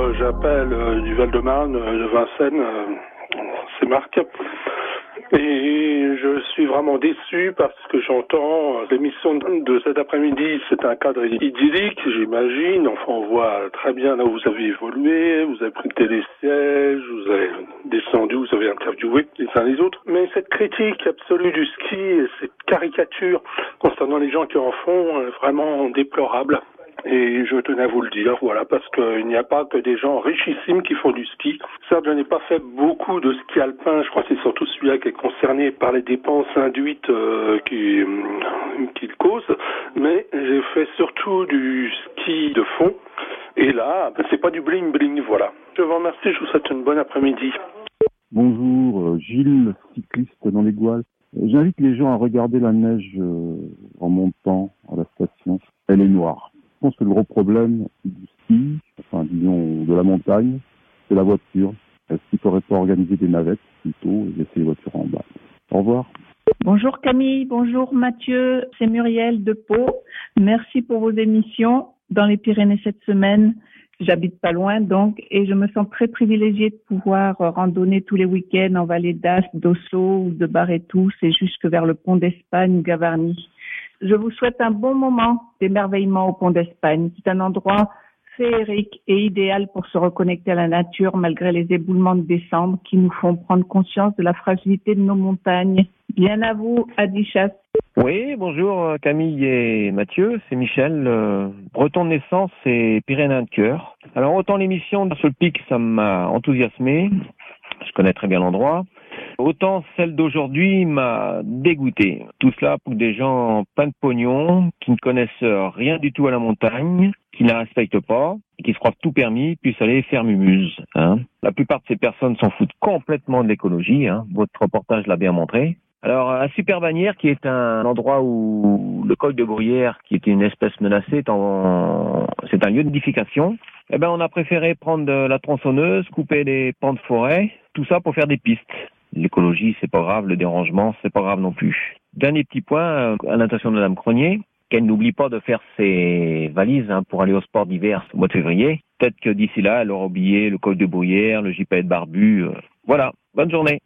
j'appelle du Val-de-Marne, de Vincennes, c'est Marc. Et je suis vraiment déçu parce que j'entends l'émission de cet après-midi, c'est un cadre idyllique, j'imagine. Enfin, on voit très bien là où vous avez évolué, vous avez pris le télésiège, vous avez descendu, vous avez interviewé les uns les autres. Mais cette critique absolue du ski et cette caricature concernant les gens qui en font est vraiment déplorable. Et je tenais à vous le dire, voilà, parce qu'il n'y a pas que des gens richissimes qui font du ski. Certes, je n'ai pas fait beaucoup de ski alpin, je crois que c'est surtout celui-là qui est concerné par les dépenses induites qu'il cause, mais j'ai fait surtout du ski de fond, et là, c'est pas du bling-bling, voilà. Je vous remercie, je vous souhaite une bonne après-midi. Bonjour, Gilles, cycliste dans les Gouales. J'invite les gens à regarder la neige en montant à la station. Elle est noire. Je pense que le gros problème du ski, enfin disons de la montagne, c'est la voiture. Est-ce qu'il ne faudrait pas organiser des navettes plutôt et laisser les voitures en bas? Au revoir. Bonjour Camille, bonjour Mathieu, c'est Muriel de Pau. Merci pour vos émissions dans les Pyrénées cette semaine. J'habite pas loin donc et je me sens très privilégiée de pouvoir randonner tous les week-ends en vallée d'Ast, d'Ossau ou de Barretou, c'est jusque vers le pont d'Espagne ou Gavarnie. Je vous souhaite un bon moment d'émerveillement au pont d'Espagne. C'est un endroit féerique et idéal pour se reconnecter à la nature malgré les éboulements de décembre qui nous font prendre conscience de la fragilité de nos montagnes. Bien à vous, Adichat. Oui, bonjour Camille et Mathieu, c'est Michel, breton de naissance et pyrénéen de cœur. Alors autant l'émission de Seul Pic, ça m'a enthousiasmé, je connais très bien l'endroit. Autant celle d'aujourd'hui m'a dégoûté. Tout cela pour des gens pleins de pognon, qui ne connaissent rien du tout à la montagne, qui ne la respectent pas, et qui se croient tout permis, puissent aller faire mumuse. La plupart de ces personnes s'en foutent complètement de l'écologie. Votre reportage l'a bien montré. Alors, à Super-Bagnères, qui est un endroit où le col de Bruyères, qui est une espèce menacée, c'est un lieu de nidification. On a préféré prendre la tronçonneuse, couper les pans de forêt, tout ça pour faire des pistes. L'écologie, c'est pas grave, le dérangement, c'est pas grave non plus. Dernier petit point, à l'intention de Madame Cronier, qu'elle n'oublie pas de faire ses valises pour aller au sport d'hiver au mois de février. Peut-être que d'ici là, elle aura oublié le col de Bruyères, le gypaète barbu. Voilà, bonne journée.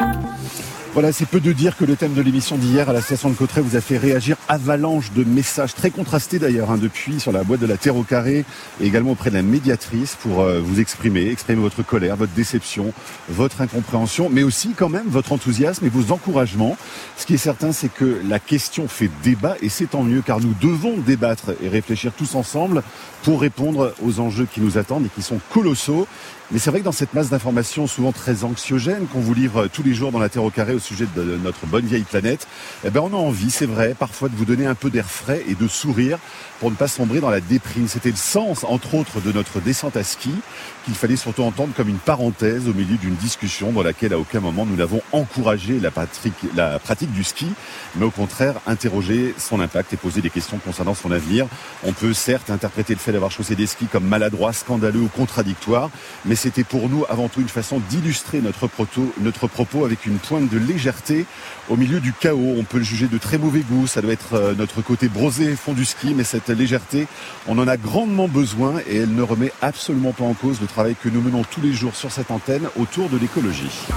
Voilà, c'est peu de dire que le thème de l'émission d'hier à la station de Cauterets vous a fait réagir avalanche de messages très contrastés d'ailleurs depuis sur la boîte de la Terre au carré et également auprès de la médiatrice pour vous exprimer votre colère, votre déception, votre incompréhension, mais aussi quand même votre enthousiasme et vos encouragements. Ce qui est certain, c'est que la question fait débat et c'est tant mieux car nous devons débattre et réfléchir tous ensemble pour répondre aux enjeux qui nous attendent et qui sont colossaux. Mais c'est vrai que dans cette masse d'informations souvent très anxiogène qu'on vous livre tous les jours dans la Terre au carré au sujet de notre bonne vieille planète, on a envie, c'est vrai, parfois de vous donner un peu d'air frais et de sourire pour ne pas sombrer dans la déprime. C'était le sens, entre autres, de notre descente à ski, qu'il fallait surtout entendre comme une parenthèse au milieu d'une discussion dans laquelle à aucun moment nous n'avons encouragé la pratique du ski, mais au contraire interrogé son impact et posé des questions concernant son avenir. On peut certes interpréter le fait d'avoir chaussé des skis comme maladroit, scandaleux ou contradictoire, mais c'était pour nous avant tout une façon d'illustrer notre propos avec une pointe de légèreté au milieu du chaos. On peut le juger de très mauvais goût, ça doit être notre côté brosé fond du ski, mais cette légèreté, on en a grandement besoin et elle ne remet absolument pas en cause le travail que nous menons tous les jours sur cette antenne autour de l'écologie.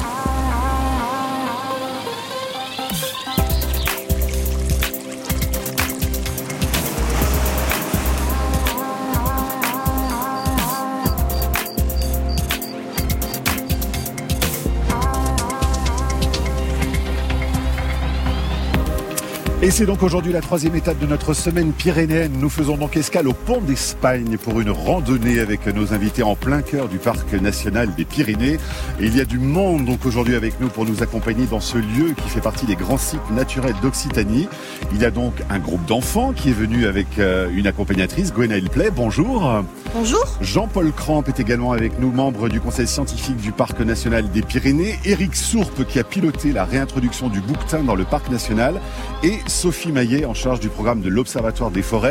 Et c'est donc aujourd'hui la 3e étape de notre semaine pyrénéenne. Nous faisons donc escale au pont d'Espagne pour une randonnée avec nos invités en plein cœur du parc national des Pyrénées. Et il y a du monde donc aujourd'hui avec nous pour nous accompagner dans ce lieu qui fait partie des grands sites naturels d'Occitanie. Il y a donc un groupe d'enfants qui est venu avec une accompagnatrice, Gwenaëlle Play. Bonjour. Bonjour. Jean-Paul Cramp est également avec nous, membre du conseil scientifique du parc national des Pyrénées. Éric Sourpe qui a piloté la réintroduction du bouquetin dans le parc national. Et Sophie Maillet en charge du programme de l'Observatoire des forêts.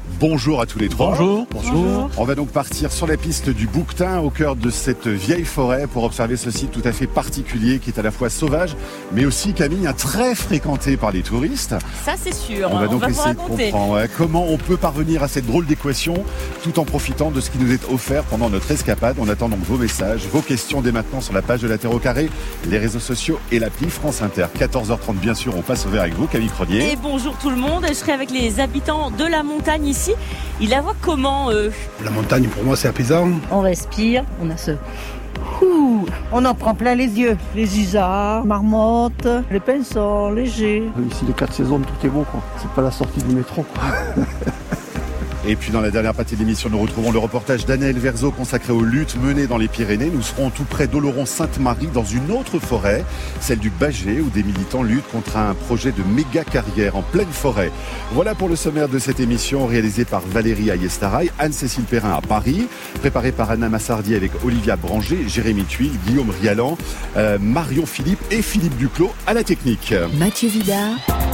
Bonjour à tous les trois. Bonjour. On va donc partir sur la piste du Bouquetin, au cœur de cette vieille forêt, pour observer ce site tout à fait particulier qui est à la fois sauvage, mais aussi, Camille, très fréquenté par les touristes. Ça, c'est sûr. On va donc vous essayer de comprendre comment on peut parvenir à cette drôle d'équation tout en profitant de ce qui nous est offert pendant notre escapade. On attend donc vos messages, vos questions dès maintenant sur la page de la Terre au Carré, les réseaux sociaux et l'appli France Inter. 14h30, bien sûr, on passe au vert avec vous, Camille Cronier. Et bonjour tout le monde, je serai avec les habitants de la montagne ici. Ils la voient comment, eux ? La montagne, pour moi, c'est apaisant. On respire, on a ce... On en prend plein les yeux. Les isards, marmottes, les pinsons, les jets. Ici, les 4 saisons, tout est beau, quoi. C'est pas la sortie du métro, quoi. Et puis dans la dernière partie de l'émission, nous retrouvons le reportage d'Anaël Verzo consacré aux luttes menées dans les Pyrénées. Nous serons tout près d'Oloron-Sainte-Marie dans une autre forêt, celle du Bâgé, où des militants luttent contre un projet de méga carrière en pleine forêt. Voilà pour le sommaire de cette émission réalisée par Valérie Ayestaraï, Anne-Cécile Perrin à Paris, préparée par Anna Massardi avec Olivia Branger, Jérémy Tuile, Guillaume Rialan, Marion Philippe et Philippe Duclos à la technique. Mathieu Vidard,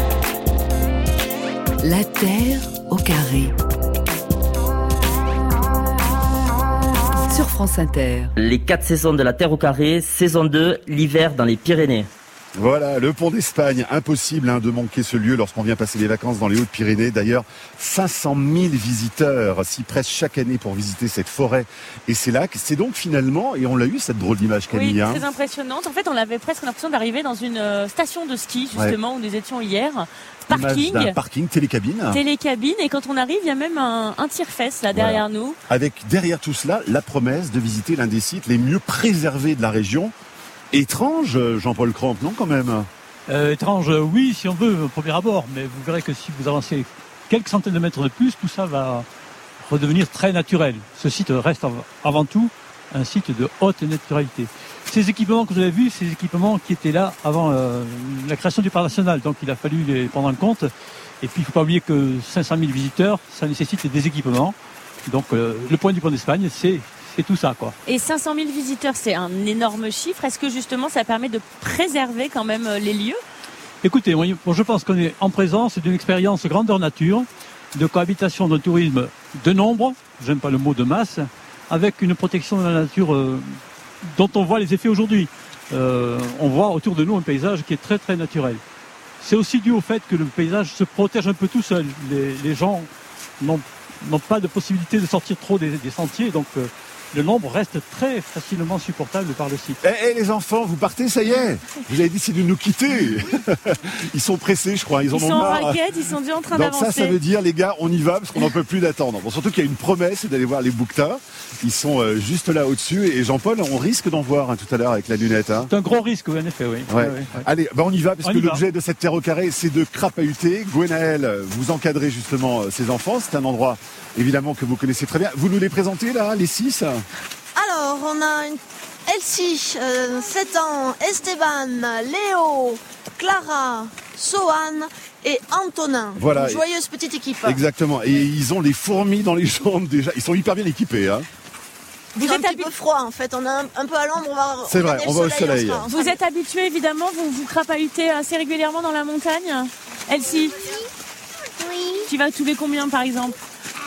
la Terre au carré. Sur France Inter. Les 4 saisons de la Terre au carré, saison 2, l'hiver dans les Pyrénées. Voilà, le pont d'Espagne, impossible de manquer ce lieu lorsqu'on vient passer les vacances dans les Hautes-Pyrénées. D'ailleurs, 500 000 visiteurs s'y pressent chaque année pour visiter cette forêt et ces lacs. C'est donc finalement, et on l'a eu cette drôle d'image, Camille. Oui, très impressionnante. En fait, on avait presque l'impression d'arriver dans une station de ski, justement, où nous étions hier. Parking, télécabine. Et quand on arrive, il y a même un tire-fesse là derrière nous. Avec derrière tout cela, la promesse de visiter l'un des sites les mieux préservés de la région. Étrange, Jean-Paul Crampe, non quand même? Étrange, oui, si on veut, au premier abord. Mais vous verrez que si vous avancez quelques centaines de mètres de plus, tout ça va redevenir très naturel. Ce site reste avant tout un site de haute naturalité. Ces équipements que vous avez vus, ces équipements qui étaient là avant la création du parc national. Donc il a fallu les prendre en compte. Et puis il ne faut pas oublier que 500 000 visiteurs, ça nécessite des équipements. Donc le point du pont d'Espagne, c'est tout ça, quoi. Et 500 000 visiteurs, c'est un énorme chiffre. Est-ce que justement ça permet de préserver quand même les lieux ? Écoutez, moi, je pense qu'on est en présence d'une expérience grandeur nature, de cohabitation d'un tourisme de nombre, j'aime pas le mot de masse, avec une protection de la nature dont on voit les effets aujourd'hui. On voit autour de nous un paysage qui est très très naturel. C'est aussi dû au fait que le paysage se protège un peu tout seul. Les gens n'ont pas de possibilité de sortir trop des sentiers, donc le nombre reste très facilement supportable par le site. Les enfants, vous partez, ça y est. Vous avez décidé de nous quitter. Ils sont pressés, je crois. Ils en ont marre. Ils sont en raquette, ils sont déjà en train d'avancer. Donc ça veut dire, les gars, on y va parce qu'on n'en peut plus d'attendre. Bon, surtout qu'il y a une promesse, c'est d'aller voir les bouquetins. Ils sont juste là au-dessus. Et Jean-Paul, on risque d'en voir tout à l'heure avec la lunette. C'est un gros risque, oui, en effet, oui. Ouais. Allez, on y va parce que l'objet de cette terre au carré, c'est de crapahuter. Gwenaël, vous encadrez justement ces enfants. C'est un endroit, évidemment, que vous connaissez très bien. Vous nous les présentez, là, les 6 ? Alors, on a une Elsie, 7 ans, Esteban, Léo, Clara, Sohan et Antonin. Voilà. Une joyeuse petite équipe. Exactement. Et ils ont les fourmis dans les jambes déjà. Ils sont hyper bien équipés. Vous êtes un petit peu froid en fait. On est un peu à l'ombre. C'est vrai, on va au soleil. Vous êtes habitué évidemment, vous crapahutez assez régulièrement dans la montagne. Elsie ? Oui. Tu vas tous les combien par exemple ?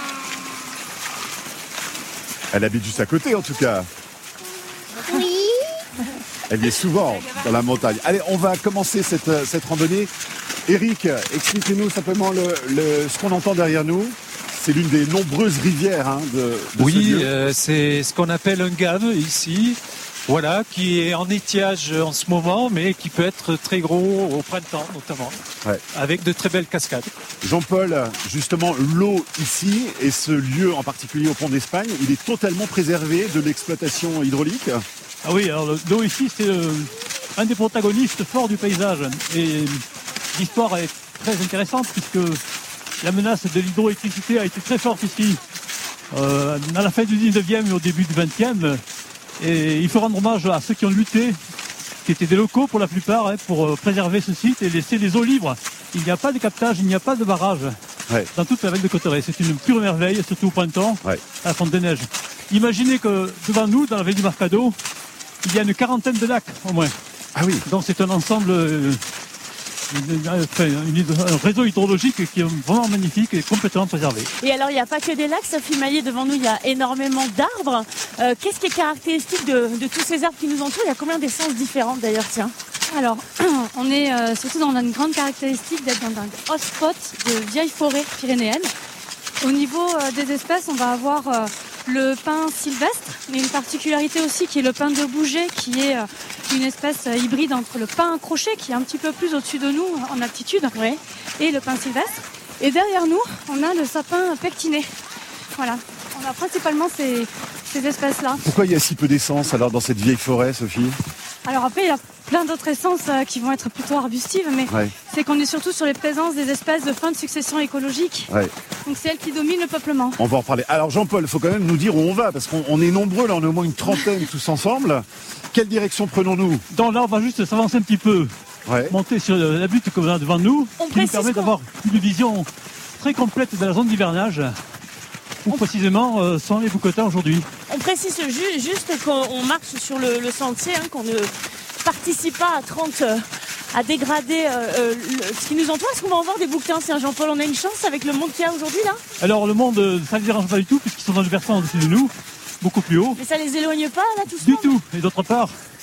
Elle habite juste à côté en tout cas. Oui. Elle y est souvent dans la montagne. Allez, on va commencer cette randonnée. Eric, expliquez-nous simplement ce qu'on entend derrière nous. C'est l'une des nombreuses rivières de ce lieu. C'est ce qu'on appelle un gave ici. Voilà, qui est en étiage en ce moment, mais qui peut être très gros au printemps notamment, avec de très belles cascades. Jean-Paul, justement, l'eau ici, et ce lieu en particulier au pont d'Espagne, il est totalement préservé de l'exploitation hydraulique. Ah oui, alors l'eau ici, c'est un des protagonistes forts du paysage. Et l'histoire est très intéressante puisque la menace de l'hydroélectricité a été très forte ici. À la fin du 19e et au début du 20e, et il faut rendre hommage à ceux qui ont lutté, qui étaient des locaux pour la plupart, pour préserver ce site et laisser les eaux libres. Il n'y a pas de captage, il n'y a pas de barrage dans toute la vallée de Cauterets. C'est une pure merveille, surtout au printemps, à la fonte des neiges. Imaginez que devant nous, dans la vallée du Marcado, il y a une quarantaine de lacs au moins. Ah oui. Donc c'est un ensemble un réseau hydrologique qui est vraiment magnifique et complètement préservé. Et alors, il n'y a pas que des lacs, Sophie Maillet, devant nous, il y a énormément d'arbres. Qu'est-ce qui est caractéristique de tous ces arbres qui nous entourent? Il y a combien d'essences différentes d'ailleurs, tiens? Alors, on est surtout dans une grande caractéristique d'être dans un hotspot de vieilles forêts pyrénéennes. Au niveau des espèces, on va avoir le pin sylvestre, mais une particularité aussi qui est le pin de Bouget, qui est une espèce hybride entre le pin crochet, qui est un petit peu plus au-dessus de nous en altitude, et le pin sylvestre. Et derrière nous, on a le sapin pectiné. Voilà, on a principalement ces espèces-là. Pourquoi il y a si peu d'essence alors dans cette vieille forêt, Sophie? Alors après, il y a plein d'autres essences qui vont être plutôt arbustives, mais c'est qu'on est surtout sur les présences des espèces de fin de succession écologique. Donc c'est elles qui dominent le peuplement. On va en reparler. Alors Jean-Paul, il faut quand même nous dire où on va, parce qu'on est nombreux, là on est au moins une trentaine tous ensemble. Quelle direction prenons-nous? Là on va juste s'avancer un petit peu, monter sur la butte qu'on a devant nous, qui nous permet d'avoir une vision très complète de la zone d'hivernage, où précisément sont les bouquetins aujourd'hui. On précise juste qu'on marche sur le sentier, qu'on ne participe pas à dégrader ce qui nous entoure. Est-ce qu'on va en voir des bouquetins, Jean-Paul? On a une chance avec le monde qu'il y a aujourd'hui là? Alors le monde, ça ne les dérange pas du tout, puisqu'ils sont dans le versant au-dessus de nous, beaucoup plus haut. Mais ça les éloigne pas là tout ça? Du tout. Et d'autre part,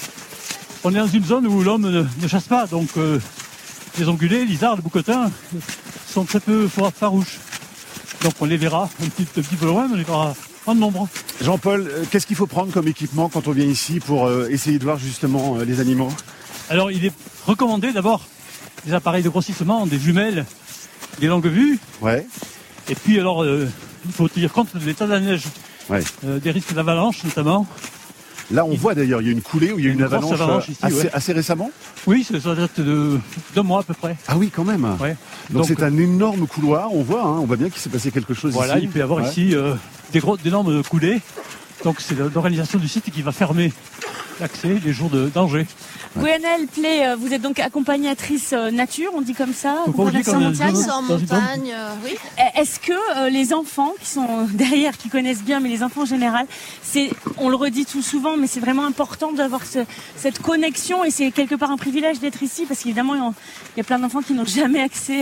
on est dans une zone où l'homme ne chasse pas, donc les ongulés, les isards, les bouquetins sont très peu farouches. Donc on les verra un petit peu loin, mais on les verra en nombre. Jean-Paul, qu'est-ce qu'il faut prendre comme équipement quand on vient ici pour essayer de voir justement les animaux? Alors il est recommandé d'abord des appareils de grossissement, des jumelles, des longues vues. Et puis alors il faut tenir compte de l'état de la neige, des risques d'avalanche notamment. Là on voit d'ailleurs, il y a une coulée où il y a une avalanche ici, assez récemment? Oui, ça date de 2 mois à peu près. Ah oui, quand même. Donc c'est un énorme couloir, on voit bien qu'il s'est passé quelque chose ici. Voilà, il peut y avoir ici d'énormes coulées. Donc c'est l'organisation du site qui va fermer l'accès les jours de danger. Gwenaëlle Play, vous êtes donc accompagnatrice nature, on dit comme ça. En montagne, oui. Est-ce que les enfants qui sont derrière, qui connaissent bien, mais les enfants en général, on le redit tout souvent, mais c'est vraiment important d'avoir cette connexion et c'est quelque part un privilège d'être ici parce qu'évidemment il y a plein d'enfants qui n'ont jamais accès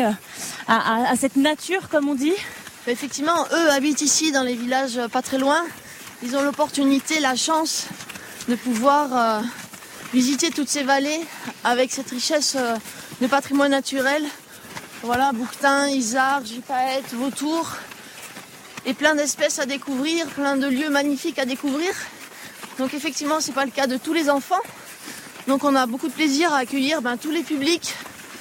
à cette nature, comme on dit. Effectivement, eux habitent ici dans les villages pas très loin. Ils ont l'opportunité, la chance de pouvoir visiter toutes ces vallées avec cette richesse de patrimoine naturel. Voilà, bouquetins, isards, gypaètes, vautours et plein d'espèces à découvrir, plein de lieux magnifiques à découvrir. Donc effectivement, c'est pas le cas de tous les enfants. Donc on a beaucoup de plaisir à accueillir tous les publics,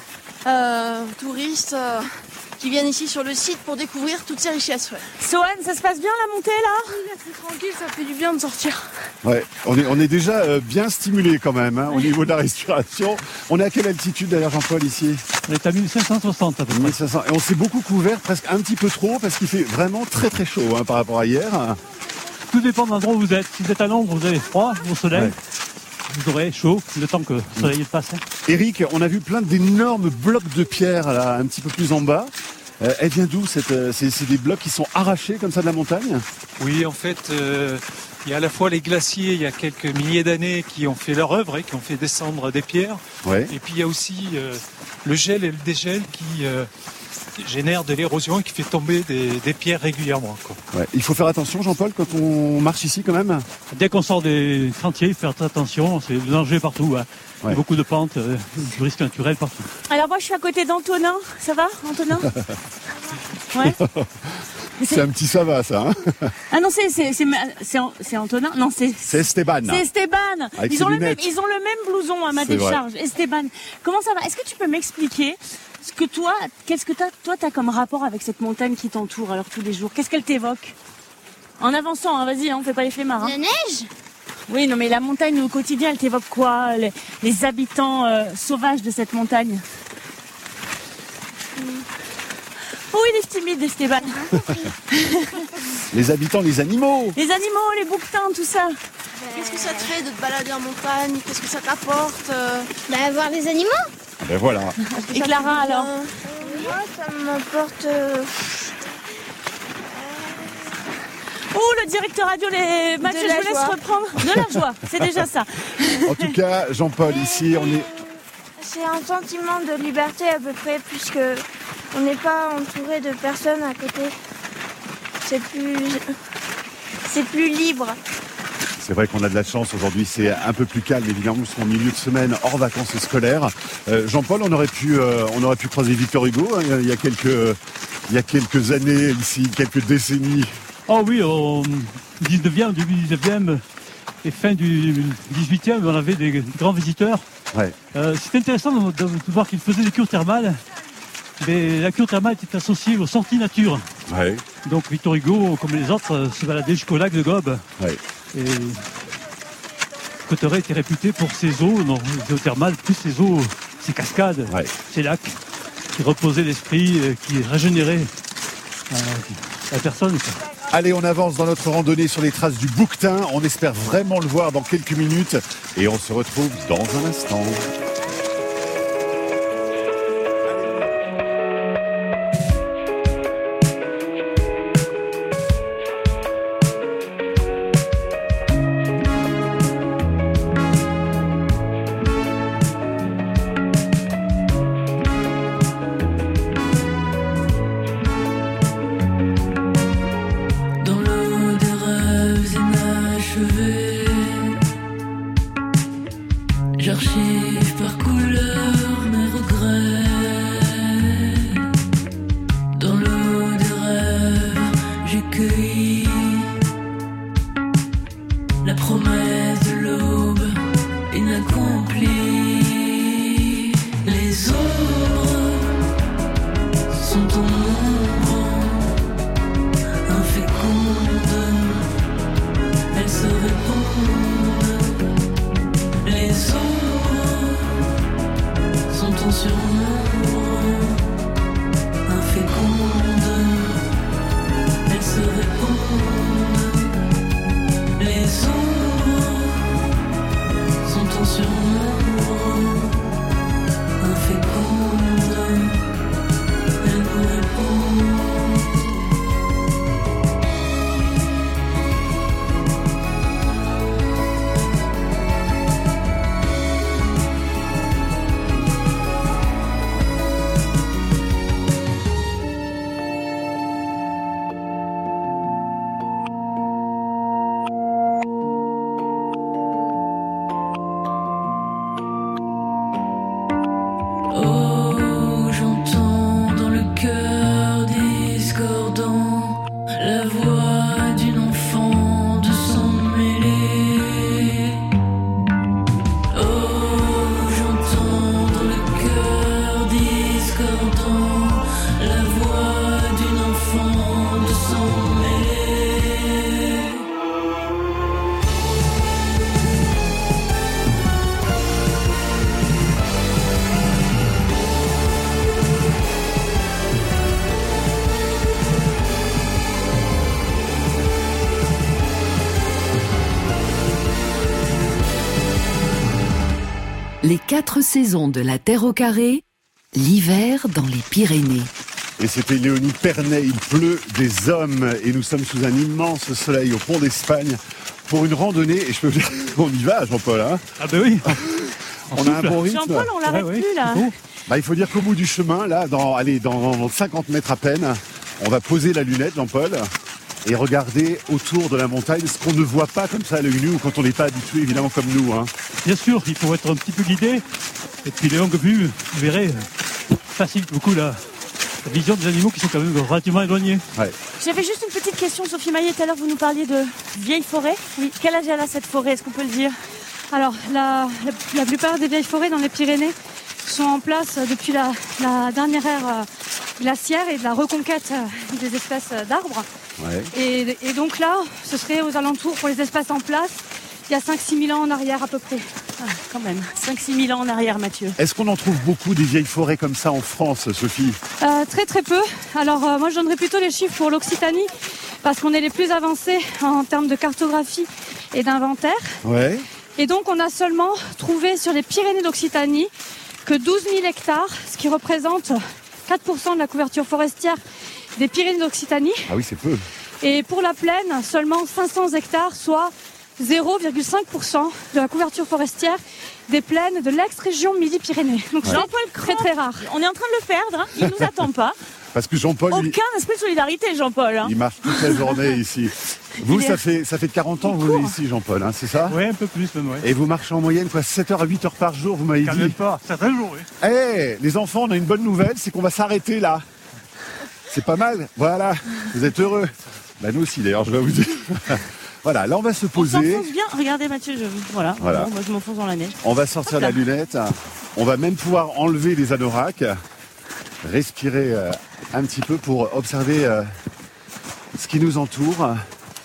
touristes, qui viennent ici sur le site pour découvrir toutes ces richesses. Sohan, ça se passe bien la montée là? Oui, c'est tranquille, ça fait du bien de sortir. On est déjà bien stimulé quand même au niveau de la respiration. On est à quelle altitude d'ailleurs, Jean-Paul, ici? On est à 1560 à peu près. 1500. Et on s'est beaucoup couvert, presque un petit peu trop, parce qu'il fait vraiment très très chaud par rapport à hier. Tout dépend de l'endroit où vous êtes. Si vous êtes à l'ombre, vous avez froid, au soleil. Vous aurez chaud le temps que le soleil passe. Eric, on a vu plein d'énormes blocs de pierre là, un petit peu plus en bas. Elle vient d'où c'est des blocs qui sont arrachés comme ça de la montagne? Oui, en fait, il y a à la fois les glaciers, il y a quelques milliers d'années qui ont fait leur œuvre et qui ont fait descendre des pierres. Et puis il y a aussi le gel et le dégel qui génère de l'érosion et qui fait tomber des pierres régulièrement. Il faut faire attention, Jean-Paul, quand on marche ici quand même? Dès qu'on sort des sentiers, il faut faire attention, c'est le danger partout. Il y a beaucoup de pentes, du risque naturel partout. Alors moi je suis à côté d'Antonin, ça va Antonin? C'est un petit ça va ça. Ah non, c'est Antonin. Non, c'est Esteban. C'est Esteban. Ils ont le même blouson à ma décharge. Vrai. Esteban. Comment ça va? Est-ce que tu peux m'expliquer qu'est-ce que toi t'as comme rapport avec cette montagne qui t'entoure alors tous les jours? Qu'est-ce qu'elle t'évoque? En avançant, vas-y, on fait pas les flemmards. La neige? Oui, non mais la montagne au quotidien, elle t'évoque quoi? Les habitants sauvages de cette montagne? Oh, il est timide, Esteban. Les habitants, les animaux. Les animaux, les bouquetins, tout ça. Qu'est-ce que ça te fait de te balader en montagne? Qu'est-ce que ça t'apporte? Voir les animaux. Ben voilà. Et Clara, alors? Moi, ça m'apporte... Oh, le directeur radio, Mathieu, je vous laisse reprendre. De la joie, c'est déjà ça. En tout cas, Jean-Paul, ici, on est... c'est un sentiment de liberté à peu près, puisque on n'est pas entouré de personnes à côté. C'est plus libre. C'est vrai qu'on a de la chance aujourd'hui, c'est un peu plus calme évidemment, nous sommes en milieu de semaine hors vacances scolaires. Jean-Paul, on aurait pu croiser Victor Hugo il y a quelques années ici, quelques décennies. Oh oui, au 19e, début 19e et fin du 18e, on avait des grands visiteurs. Ouais. C'était intéressant de voir qu'ils faisaient des cures thermales. Mais la cure thermale était associée aux sorties nature. Ouais. Donc Victor Hugo, comme les autres, se baladait jusqu'au lac de Gobe. Ouais. Et Cauterets était réputé pour ses eaux, les eaux thermales, plus ses eaux, ses cascades, ses lacs, qui reposaient l'esprit, qui régénéraient la personne. Allez, on avance dans notre randonnée sur les traces du bouquetin. On espère vraiment le voir dans quelques minutes. Et on se retrouve dans un instant. J'archive par couleur mes regrets. Dans l'eau des rêves, j'ai cueilli la promesse de l'aube inaccomplie. Les ombres sont en ombre, infécondes, elles se répondent. Les ombres sont en surnombre, infécondes, elles se répondent. Les ombres sont en surnombre, infécondes, elles nous répondent. Oh, j'entends dans le cœur discordant la voix d'une enfant de sang mêlé. Oh, j'entends dans le cœur discordant la voix d'une enfant de sang mêlé. Les 4 saisons de la Terre au carré, l'hiver dans les Pyrénées. Et c'était Léonie Pernet, il pleut des hommes et nous sommes sous un immense soleil au pont d'Espagne pour une randonnée. Et je peux vous dire, on y va Jean-Paul, hein? Ah ben oui. On a un bon rythme. Jean-Paul, on l'arrête plus là. Bah, il faut dire qu'au bout du chemin, là, dans 50 mètres à peine, on va poser la lunette, Jean-Paul, et regarder autour de la montagne ce qu'on ne voit pas comme ça à l'œil nu ou quand on n'est pas habitué, évidemment, comme nous. Hein. Bien sûr, il faut être un petit peu guidé. Et puis les longues vues, vous verrez, facilite beaucoup la vision des animaux qui sont quand même relativement éloignés. Ouais. J'avais juste une petite question, Sophie Maillet. Tout à l'heure, vous nous parliez de vieille forêt. Oui. Quel âge elle a cette forêt? Est-ce qu'on peut le dire? Alors, la plupart des vieilles forêts dans les Pyrénées sont en place depuis la dernière ère glaciaire et de la reconquête des espèces d'arbres. Ouais. Et donc là, ce serait aux alentours, pour les espèces en place, il y a 5-6 000 ans en arrière à peu près. Ah, quand même, 5-6 000 ans en arrière, Mathieu. Est-ce qu'on en trouve beaucoup des vieilles forêts comme ça en France, Sophie? Très très peu. Alors moi je donnerais plutôt les chiffres pour l'Occitanie, parce qu'on est les plus avancés en termes de cartographie et d'inventaire. Ouais. Et donc on a seulement trouvé sur les Pyrénées d'Occitanie que 12 000 hectares, ce qui représente 4% de la couverture forestière des Pyrénées d'Occitanie. Ah oui, c'est peu. Et pour la plaine, seulement 500 hectares, soit 0,5% de la couverture forestière des plaines de l'ex-région Midi-Pyrénées. Donc Jean-Paul c'est très très rare. On est en train de le perdre, il nous attend pas. Parce que Jean-Paul, Aucun aspect de solidarité, Jean-Paul. il marche toute la journée ici. Vous, ça fait 40 ans que vous êtes ici, Jean-Paul, hein, c'est ça? Oui, un peu plus même, oui. Et vous marchez en moyenne, 7h à 8h par jour, vous m'avez dit? Quand même pas, certains jours, oui. Les enfants, on a une bonne nouvelle, c'est qu'on va s'arrêter là. C'est pas mal, voilà, vous êtes heureux. Bah nous aussi d'ailleurs, je vais vous dire. Voilà, là on va se poser. On s'enfonce bien, regardez Mathieu, voilà. Voilà. Bon, moi je m'enfonce dans la neige. On va sortir la lunette, on va même pouvoir enlever les anoraks, respirer un petit peu pour observer ce qui nous entoure.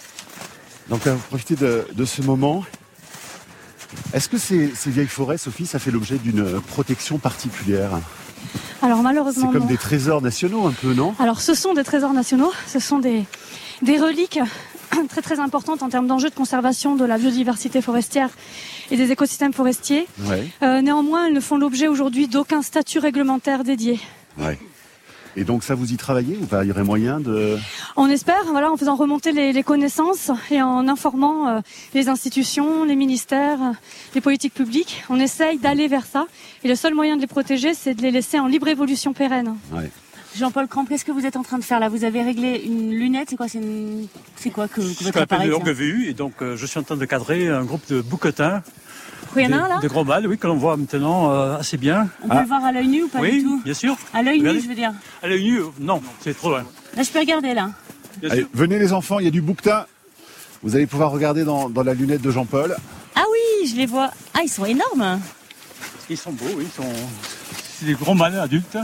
Donc on va profiter de ce moment. Est-ce que ces vieilles forêts, Sophie, ça fait l'objet d'une protection particulière? Alors malheureusement, c'est comme non. des trésors nationaux un peu, non? Alors ce sont des trésors nationaux, ce sont des reliques très très importantes en termes d'enjeux de conservation de la biodiversité forestière et des écosystèmes forestiers. Ouais. Néanmoins, elles ne font l'objet aujourd'hui d'aucun statut réglementaire dédié. Ouais. Et donc ça, vous y travaillez ou pas? Il y aurait moyen de... On espère, voilà, en faisant remonter les connaissances et en informant les institutions, les ministères, les politiques publiques. On essaye d'aller vers ça. Et le seul moyen de les protéger, c'est de les laisser en libre évolution pérenne. Ouais. Jean-Paul Cramp, qu'est-ce que vous êtes en train de faire là? Vous avez réglé une lunette, c'est quoi que Ce qu'on appelle une longue vue, et donc je suis en train de cadrer un groupe de bouquetins. Il y en a un là? De gros mâles, oui, que l'on voit maintenant assez bien. On peut le voir à l'œil nu ou pas du tout? Oui, bien sûr. À l'œil nu, je veux dire. À l'œil nu, non, c'est trop loin. Là, je peux regarder là. Allez, venez les enfants, il y a du bouquetin. Vous allez pouvoir regarder dans la lunette de Jean-Paul. Ah oui, je les vois. Ah, ils sont énormes. Ils sont beaux, oui, c'est des gros mâles adultes.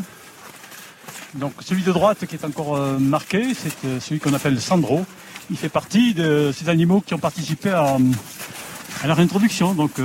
Donc celui de droite qui est encore marqué, c'est celui qu'on appelle le Sandro. Il fait partie de ces animaux qui ont participé à leur introduction, donc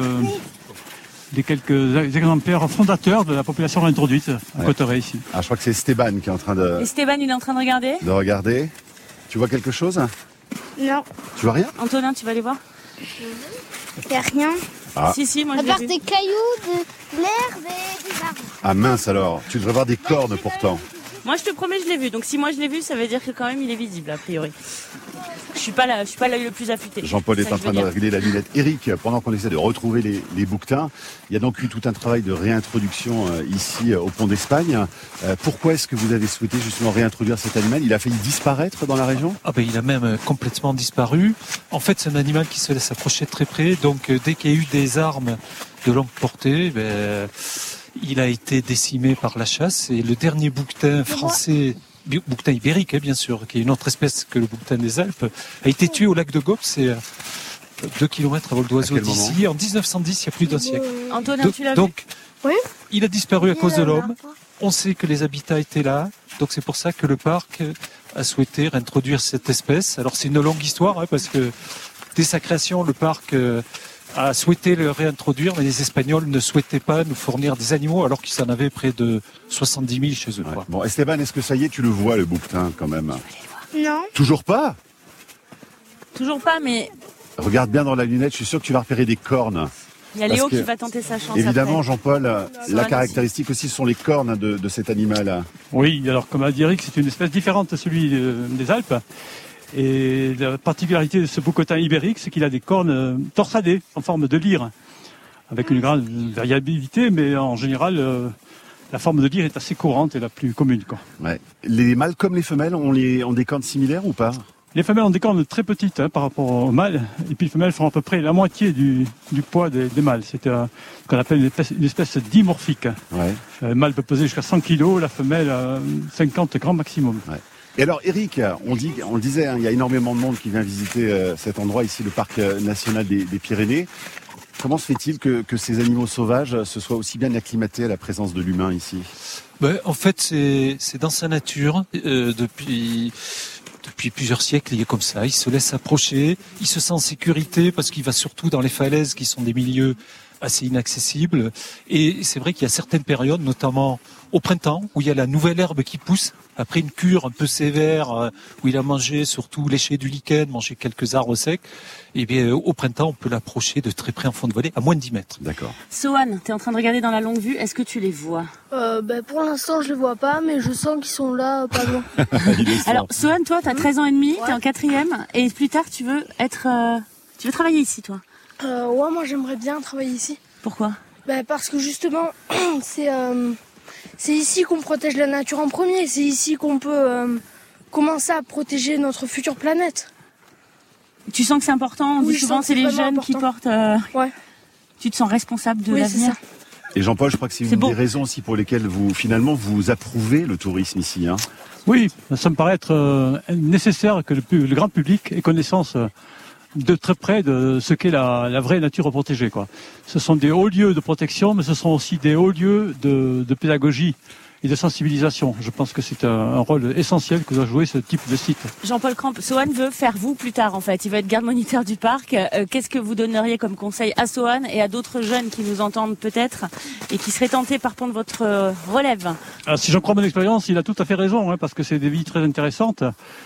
des quelques exemplaires fondateurs de la population réintroduite à Cotteret ici. Ah, je crois que c'est Esteban qui est en train de... Esteban, il est en train de regarder. De regarder. Tu vois quelque chose? Non. Tu vois rien? Antonin, tu vas aller voir? Il n'y a rien. Ah. Si, moi je À l'ai part vu. des cailloux, de l'herbe et des arbres. Ah mince alors, tu devrais voir des cornes pourtant. Moi, je te promets, je l'ai vu. Donc, si moi je l'ai vu, ça veut dire que quand même, il est visible, a priori. Je suis pas l'œil le plus affûté. Jean-Paul C'est est ça en que je train veux de dire. régler la lunette. Eric, pendant qu'on essaie de retrouver les bouquetins, il y a donc eu tout un travail de réintroduction ici au Pont d'Espagne. Pourquoi est-ce que vous avez souhaité justement réintroduire cet animal? Il a failli disparaître dans la région? Ah ben, il a même complètement disparu. En fait, c'est un animal qui se laisse approcher de très près. Donc, dès qu'il y a eu des armes de longue portée, il a été décimé par la chasse. Et le dernier bouquetin français, bouquetin ibérique, bien sûr, qui est une autre espèce que le bouquetin des Alpes, a été tué au lac de Gaupe. C'est 2 kilomètres à vol d'oiseau d'ici. En 1910, il y a plus d'un siècle. Antonin, tu l'as vu? Donc, oui, il a disparu à cause de l'homme. On sait que les habitats étaient là. Donc, c'est pour ça que le parc a souhaité réintroduire cette espèce. Alors, c'est une longue histoire, parce que dès sa création, le parc a souhaité le réintroduire, mais les Espagnols ne souhaitaient pas nous fournir des animaux alors qu'ils en avaient près de 70 000 chez eux. Ouais. Bon, Esteban, est-ce que ça y est, tu le vois, le bouquetin, quand même? non. Toujours pas? Toujours pas, mais Regarde bien dans la lunette, je suis sûr que tu vas repérer des cornes. il y a Parce Léo que, qui va tenter sa chance. Évidemment, après. Jean-Paul, Sur la la caractéristique aussi, ce sont les cornes de cet animal. Oui, alors comme a dit Eric, c'est une espèce différente de celui des Alpes. Et la particularité de ce bouquetin ibérique, c'est qu'il a des cornes torsadées en forme de lyre, avec une grande variabilité, mais en général, la forme de lyre est assez courante et la plus commune, quoi. Ouais. Les mâles comme les femelles ont des cornes similaires ou pas? Les femelles ont des cornes très petites par rapport aux mâles, et puis les femelles font à peu près la moitié du poids des mâles. C'est ce qu'on appelle une espèce dimorphique. Ouais. Le mâle peut peser jusqu'à 100 kg, la femelle 50 grammes maximum. Ouais. Et alors, Eric, on le disait, il y a énormément de monde qui vient visiter cet endroit ici, le parc national des Pyrénées. Comment se fait-il que ces animaux sauvages se soient aussi bien acclimatés à la présence de l'humain ici? En fait, c'est dans sa nature. Depuis plusieurs siècles, il est comme ça. Il se laisse approcher, il se sent en sécurité parce qu'il va surtout dans les falaises qui sont des milieux assez inaccessibles. Et c'est vrai qu'il y a certaines périodes, notamment au printemps, où il y a la nouvelle herbe qui pousse. Après une cure un peu sévère, où il a mangé surtout léché du lichen, mangé quelques arbres secs, et bien au printemps, on peut l'approcher de très près en fond de vallée, à moins de 10 mètres. D'accord. Sohan, tu es en train de regarder dans la longue vue, est-ce que tu les vois? Pour l'instant, je les vois pas, mais je sens qu'ils sont là, pas loin. Alors, Sohan, toi, tu as 13 ans et demi, tu es en 4e, et plus tard, tu veux être Tu veux travailler ici, toi? Ouais, moi j'aimerais bien travailler ici. Pourquoi? Parce que justement, c'est ici qu'on protège la nature en premier. C'est ici qu'on peut commencer à protéger notre future planète. Tu sens que c'est important? On dit souvent c'est les jeunes qui portent... Ouais. Tu te sens responsable de l'avenir? C'est ça. Et Jean-Paul, je crois que c'est une des raisons aussi pour lesquelles vous approuvez le tourisme ici. Hein. Oui, ça me paraît être nécessaire que le grand public ait connaissance de très près de ce qu'est la vraie nature protégée, quoi. Ce sont des hauts lieux de protection, mais ce sont aussi des hauts lieux de pédagogie et de sensibilisation. Je pense que c'est un rôle essentiel que doit jouer ce type de site. Jean-Paul Cramp, Sohan veut faire vous plus tard en fait. Il va être garde moniteur du parc. Qu'est-ce que vous donneriez comme conseil à Sohan et à d'autres jeunes qui nous entendent peut-être et qui seraient tentés par prendre votre relève? Alors, si j'en crois mon expérience, il a tout à fait raison, parce que c'est des vies très intéressantes.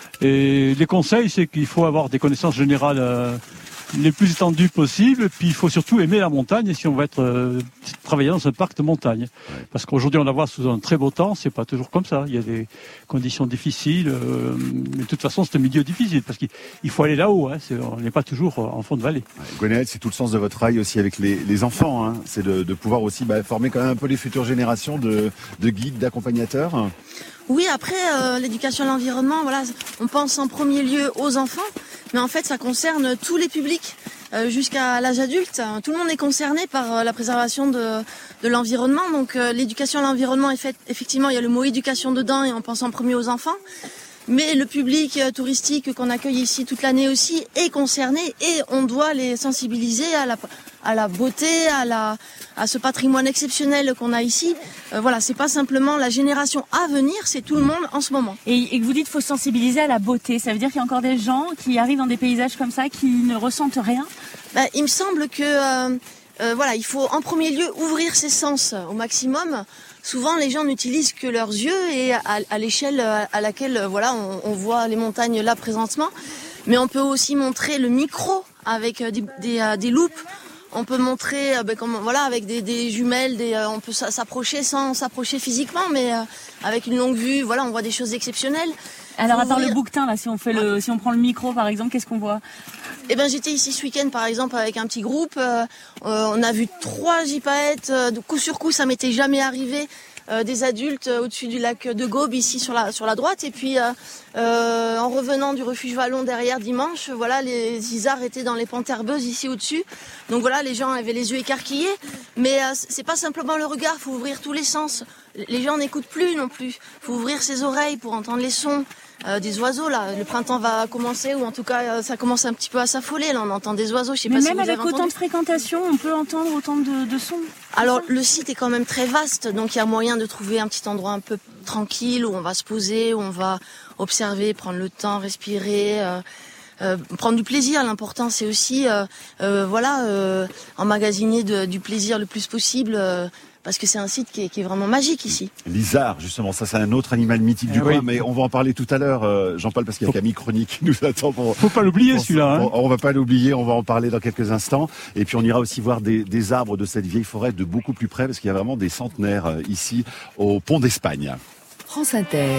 Et les conseils, c'est qu'il faut avoir des connaissances générales les plus étendues possibles, puis il faut surtout aimer la montagne si on va travailler dans un parc de montagne. Parce qu'aujourd'hui on la voit sous un très beau temps, c'est pas toujours comme ça. Il y a des conditions difficiles, mais de toute façon c'est un milieu difficile parce qu'il faut aller là-haut. On n'est pas toujours en fond de vallée. Gwenaëlle, c'est tout le sens de votre travail aussi avec les enfants. C'est de pouvoir aussi former quand même un peu les futures générations de guides, d'accompagnateurs. Oui, après, l'éducation à l'environnement, voilà, on pense en premier lieu aux enfants, mais en fait, ça concerne tous les publics, jusqu'à l'âge adulte. Tout le monde est concerné par la préservation de l'environnement. Donc, l'éducation à l'environnement, effectivement, il y a le mot éducation dedans et on pense en premier aux enfants. Mais le public touristique qu'on accueille ici toute l'année aussi est concerné et on doit les sensibiliser à la beauté, à ce patrimoine exceptionnel qu'on a ici. Voilà, c'est pas simplement la génération à venir, c'est tout le monde en ce moment. Et que vous dites qu'il faut sensibiliser à la beauté, ça veut dire qu'il y a encore des gens qui arrivent dans des paysages comme ça qui ne ressentent rien? Il me semble que voilà, il faut en premier lieu ouvrir ses sens au maximum. Souvent, les gens n'utilisent que leurs yeux et à l'échelle à laquelle voilà, on voit les montagnes là présentement. Mais on peut aussi montrer le micro avec des loupes. On peut montrer avec des jumelles, on peut s'approcher sans s'approcher physiquement, mais avec une longue vue, voilà, on voit des choses exceptionnelles. Alors à part le bouquetin là, si on prend le micro par exemple, qu'est-ce qu'on voit? J'étais ici ce week-end par exemple avec un petit groupe. On a vu 3 gypaètes. De coup sur coup, ça m'était jamais arrivé. Des adultes au-dessus du lac de Gaume ici sur la droite. Et puis en revenant du refuge Vallon derrière dimanche, voilà, les isards étaient dans les pentes herbeuses ici au-dessus. Donc voilà, les gens avaient les yeux écarquillés. Mais c'est pas simplement le regard, faut ouvrir tous les sens. Les gens n'écoutent plus non plus. Faut ouvrir ses oreilles pour entendre les sons. Des oiseaux là, le printemps va commencer ou en tout cas ça commence un petit peu à s'affoler là, on entend des oiseaux, je sais pas si vous avez entendu. Mais même avec autant de fréquentation, on peut entendre autant de sons. Alors le site est quand même très vaste, donc il y a moyen de trouver un petit endroit un peu tranquille où on va se poser, où on va observer, prendre le temps, respirer, prendre du plaisir. L'important c'est aussi emmagasiner du plaisir le plus possible. Parce que c'est un site qui est vraiment magique ici. L'isard, justement, ça c'est un autre animal mythique du coin, mais on va en parler tout à l'heure, Jean-Paul, parce qu'il y a Camille Crony qui nous attend. Faut pas l'oublier celui-là. On va pas l'oublier, on va en parler dans quelques instants. Et puis on ira aussi voir des arbres de cette vieille forêt de beaucoup plus près, parce qu'il y a vraiment des centenaires ici au Pont d'Espagne. France Inter.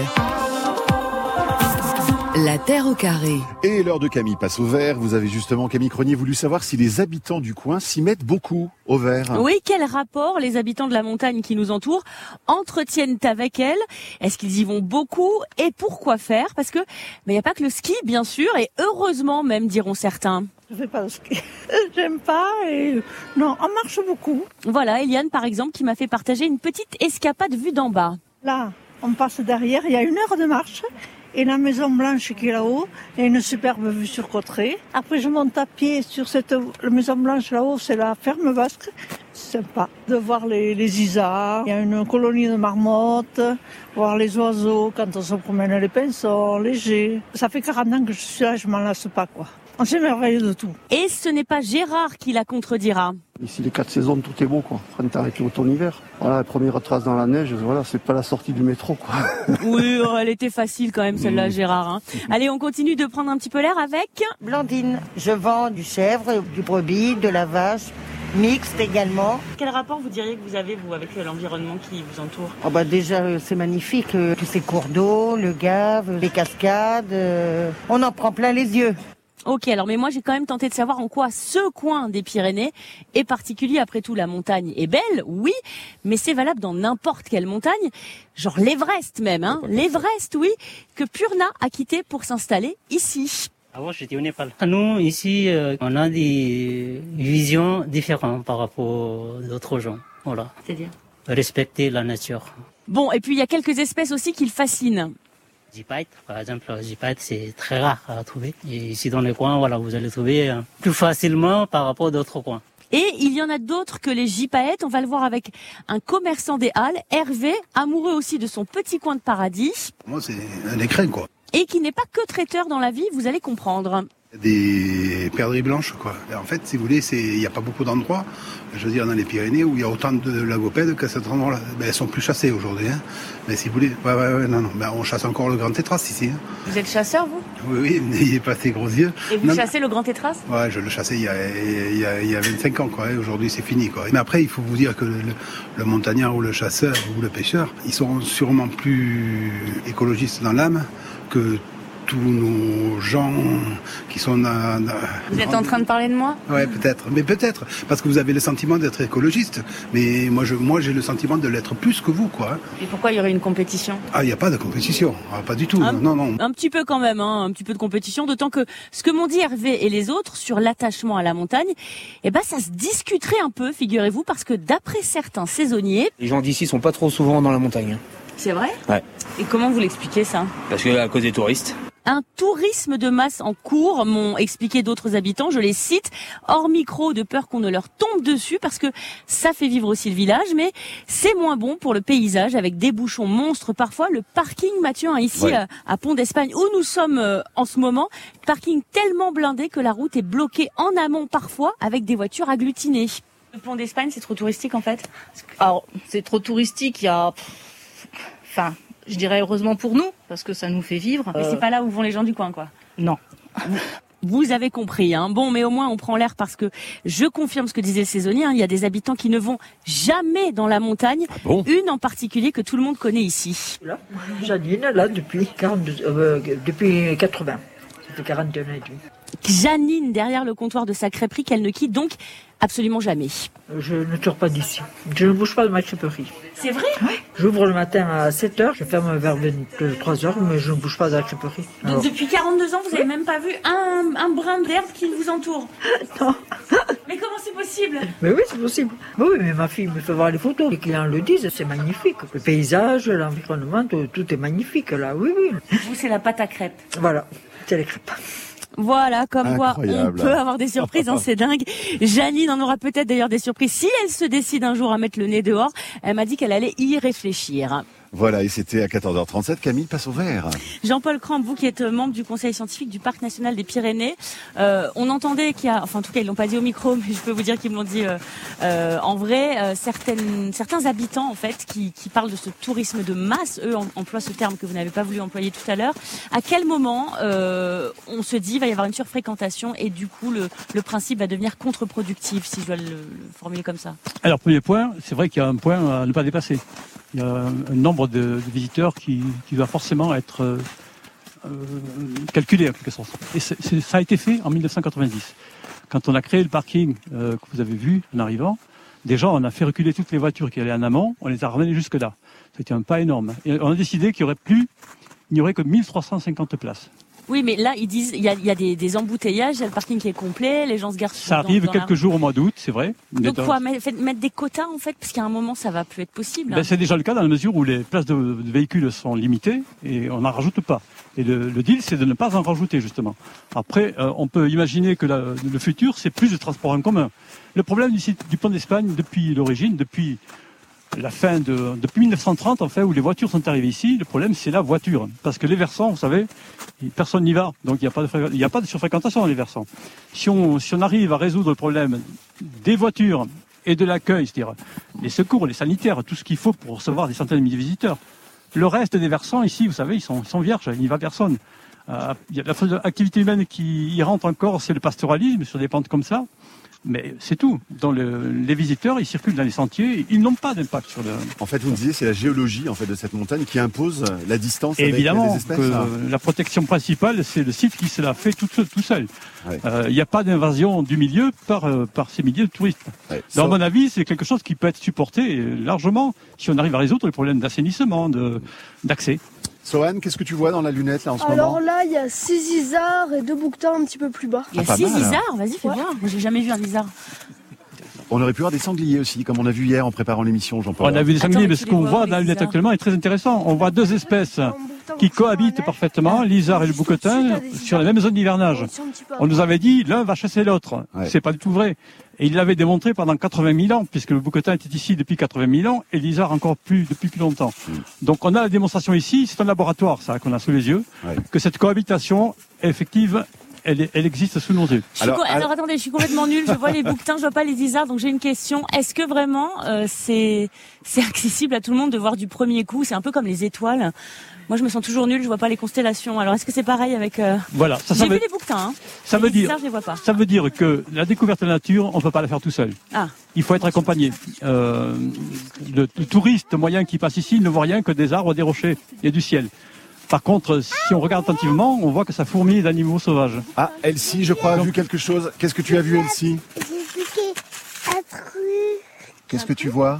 La Terre au carré. Et l'heure de Camille passe au vert. Vous avez justement, Camille Crony, voulu savoir si les habitants du coin s'y mettent beaucoup au vert. Oui, quel rapport les habitants de la montagne qui nous entourent entretiennent avec elle? Est-ce qu'ils y vont beaucoup? Et pourquoi faire? Parce que il n'y a pas que le ski, bien sûr, et heureusement même, diront certains. Je fais pas le ski. J'aime pas et non, on marche beaucoup. Voilà, Eliane, par exemple, qui m'a fait partager une petite escapade vue d'en bas. Là, on passe derrière, il y a 1 heure de marche. Et la Maison Blanche qui est là-haut, il y a une superbe vue sur Cauterets. Après, je monte à pied sur la Maison Blanche là-haut, c'est la ferme basque. C'est sympa de voir les isards. Il y a une colonie de marmottes, voir les oiseaux quand on se promène, les pinsons, les geais. Ça fait 40 ans que je suis là, je m'en lasse pas, quoi. On s'émerveille de tout. Et ce n'est pas Gérard qui la contredira. Ici, les 4 saisons, tout est beau, quoi. Printemps, été, automne, hiver. Voilà, la première trace dans la neige, voilà, c'est pas la sortie du métro, quoi. Oui, elle était facile quand même, celle-là, Gérard. Allez, on continue de prendre un petit peu l'air avec Blandine. Je vends du chèvre, du brebis, de la vache, mixte également. Quel rapport vous diriez que vous avez, vous, avec l'environnement qui vous entoure? Déjà, c'est magnifique. Tous ces cours d'eau, le Gave, les cascades, on en prend plein les yeux. Ok, alors mais moi j'ai quand même tenté de savoir en quoi ce coin des Pyrénées est particulier. Après tout, la montagne est belle, oui, mais c'est valable dans n'importe quelle montagne, genre l'Everest même, hein, l'Everest, oui, que Purna a quitté pour s'installer ici. Avant, j'étais au Népal. Nous, ici, on a des visions différentes par rapport à d'autres gens. Voilà. C'est-à-dire ? Respecter la nature. Bon, et puis il y a quelques espèces aussi qui le fascinent. Gypaète, par exemple, gypaète, c'est très rare à trouver. Et ici, dans les coins, voilà, vous allez trouver plus facilement par rapport à d'autres coins. Et il y en a d'autres que les gypaètes. On va le voir avec un commerçant des Halles, Hervé, amoureux aussi de son petit coin de paradis. Pour moi, c'est un écrin, quoi. Et qui n'est pas que traiteur dans la vie, vous allez comprendre. Des perdrix blanches, quoi. Et en fait, si vous voulez, il n'y a pas beaucoup d'endroits, je veux dire, dans les Pyrénées, où il y a autant de lagopèdes qu'à cet endroit-là. Ben, elles sont plus chassées aujourd'hui, hein. Mais si vous voulez, non. Ben, on chasse encore le grand tétras ici. Hein. Vous êtes chasseur, vous ? Oui, n'ayez pas ces gros yeux. Et vous chassez le grand tétras ? Ouais, je le chassais il y a 25 ans, quoi. Et aujourd'hui, c'est fini, quoi. Mais après, il faut vous dire que le montagnard ou le chasseur ou le pêcheur, ils sont sûrement plus écologistes dans l'âme que tous nos gens qui sont Vous êtes en train de parler de moi ? Ouais, peut-être. Mais peut-être. Parce que vous avez le sentiment d'être écologiste. Mais moi, j'ai le sentiment de l'être plus que vous, quoi. Et pourquoi il y aurait une compétition ? Ah, il n'y a pas de compétition. Ah, pas du tout. Non. Un petit peu quand même, hein, un petit peu de compétition. D'autant que ce que m'ont dit Hervé et les autres sur l'attachement à la montagne, eh ben, ça se discuterait un peu, figurez-vous, parce que d'après certains saisonniers... Les gens d'ici sont pas trop souvent dans la montagne. C'est vrai ? Ouais. Et comment vous l'expliquez, ça ? Parce que à cause des touristes. Un tourisme de masse en cours, m'ont expliqué d'autres habitants, je les cite, hors micro, de peur qu'on ne leur tombe dessus, parce que ça fait vivre aussi le village, mais c'est moins bon pour le paysage, avec des bouchons monstres parfois. Le parking, Mathieu, ici à Pont d'Espagne, où nous sommes en ce moment, parking tellement blindé que la route est bloquée en amont parfois, avec des voitures agglutinées. Le Pont d'Espagne, c'est trop touristique en fait ? Alors, c'est trop touristique, il y a... Enfin... Je dirais heureusement pour nous, parce que ça nous fait vivre. Mais c'est pas là où vont les gens du coin, quoi. Non. Vous avez compris, hein. Bon, mais au moins on prend l'air parce que je confirme ce que disait le saisonnier, hein. Il y a des habitants qui ne vont jamais dans la montagne. Ah bon ? Une en particulier que tout le monde connaît ici. Là, Janine, là, depuis 80. Ça fait 41 ans et demi. Janine, derrière le comptoir de sa crêperie, qu'elle ne quitte donc absolument jamais. Je ne sors pas d'ici. Je ne bouge pas de ma crêperie. C'est vrai ? Oui. J'ouvre le matin à 7h, je ferme vers 3h, mais je ne bouge pas de la crêperie. Donc depuis 42 ans, vous n'avez même pas vu un brin d'herbe qui vous entoure ? Non. Mais comment c'est possible ? Mais oui, c'est possible. Oui, mais ma fille me fait voir les photos. Les clients le disent, c'est magnifique. Le paysage, l'environnement, tout est magnifique là, oui. Vous, c'est la pâte à crêpes. Voilà, c'est les crêpes. Voilà, comme Incroyable. quoi on peut avoir des surprises, hein, c'est dingue. Janine en aura peut-être d'ailleurs des surprises si elle se décide un jour à mettre le nez dehors. Elle m'a dit qu'elle allait y réfléchir. Voilà, et c'était à 14h37. Camille passe au vert. Jean-Paul Cramp, vous qui êtes membre du conseil scientifique du Parc national des Pyrénées, on entendait qu'il y a, enfin en tout cas ils l'ont pas dit au micro, mais je peux vous dire qu'ils me l'ont dit en vrai, certains habitants en fait qui parlent de ce tourisme de masse, eux emploient ce terme que vous n'avez pas voulu employer tout à l'heure. À quel moment on se dit il va y avoir une surfréquentation et du coup le principe va devenir contre-productif, si je dois le formuler comme ça? Alors premier point, c'est vrai qu'il y a un point à ne pas dépasser. Il y a un nombre de visiteurs qui va forcément être calculé en quelque sorte. Et ça a été fait en 1990. Quand on a créé le parking que vous avez vu en arrivant, déjà on a fait reculer toutes les voitures qui allaient en amont, on les a ramenées jusque là. C'était un pas énorme. Et on a décidé qu'il n'y aurait que 1350 places. Oui, mais là, ils disent il y a des embouteillages, il y a le parking qui est complet, les gens se garent sur ça arrive quelques jours au mois d'août, c'est vrai. Donc, il faut mettre des quotas, en fait, parce qu'à un moment, ça va plus être possible. Ben, c'est déjà le cas dans la mesure où les places de véhicules sont limitées et on n'en rajoute pas. Et le deal, c'est de ne pas en rajouter, justement. Après, on peut imaginer que le futur, c'est plus de transport en commun. Le problème du Pont d'Espagne, depuis l'origine, depuis 1930, en fait, où les voitures sont arrivées ici, le problème, c'est la voiture. Parce que les versants, vous savez, personne n'y va. Donc, il n'y a pas de surfréquentation dans les versants. Si on arrive à résoudre le problème des voitures et de l'accueil, c'est-à-dire les secours, les sanitaires, tout ce qu'il faut pour recevoir des centaines de milliers de visiteurs, le reste des versants, ici, vous savez, ils sont vierges, il n'y va personne. La seule activité humaine qui y rentre encore, c'est le pastoralisme sur des pentes comme ça. Mais c'est tout. Les visiteurs, ils circulent dans les sentiers, ils n'ont pas d'impact sur le... En fait, vous me disiez, c'est la géologie en fait de cette montagne qui impose la distance avec évidemment, les espèces. La protection principale, c'est le site qui se la fait tout seul. Il n'y a pas d'invasion du milieu par ces milliers de touristes. Ouais. À mon avis, c'est quelque chose qui peut être supporté largement si on arrive à résoudre les problèmes d'assainissement, d'accès. Sohan, qu'est-ce que tu vois dans la lunette là en ce moment? Alors là, il y a 6 isards et 2 bouquetins un petit peu plus bas. Il y a 6 isards, vas-y, fais voir. J'ai jamais vu un isard. On aurait pu voir des sangliers aussi, comme on a vu hier en préparant l'émission, Jean-Paul. On a vu des sangliers, mais ce qu'on voit dans la lunette actuellement est très intéressant. On voit 2 espèces qui cohabitent parfaitement, l'isard et le bouquetin, sur la même zone d'hivernage. On nous avait dit, l'un va chasser l'autre. Ouais. C'est pas du tout vrai. Et il l'avait démontré pendant 80 000 ans, puisque le bouquetin était ici depuis 80 000 ans, et l'isard encore depuis plus longtemps. Donc on a la démonstration ici, c'est un laboratoire, ça, qu'on a sous les yeux, que cette cohabitation effective, elle existe sous nos yeux. Alors attendez, je suis complètement nulle, je vois les bouquetins, je vois pas les isards, donc j'ai une question. Est-ce que vraiment c'est accessible à tout le monde de voir du premier coup? C'est un peu comme les étoiles. Moi, je me sens toujours nulle, je vois pas les constellations. Alors, est-ce que c'est pareil avec... Voilà. J'ai vu les bouquetins, hein. Ça veut dire, isards, je les vois pas. Ça veut dire que la découverte de la nature, on peut pas la faire tout seul. Ah. Il faut être accompagné. Le touriste moyen qui passe ici ne voit rien que des arbres, des rochers et du ciel. Par contre, si on regarde attentivement, on voit que ça fourmille d'animaux sauvages. Ah, Elsie, je crois, a vu quelque chose. Qu'est-ce que tu as vu, Elsie? J'ai vu un truc. Qu'est-ce que tu vois?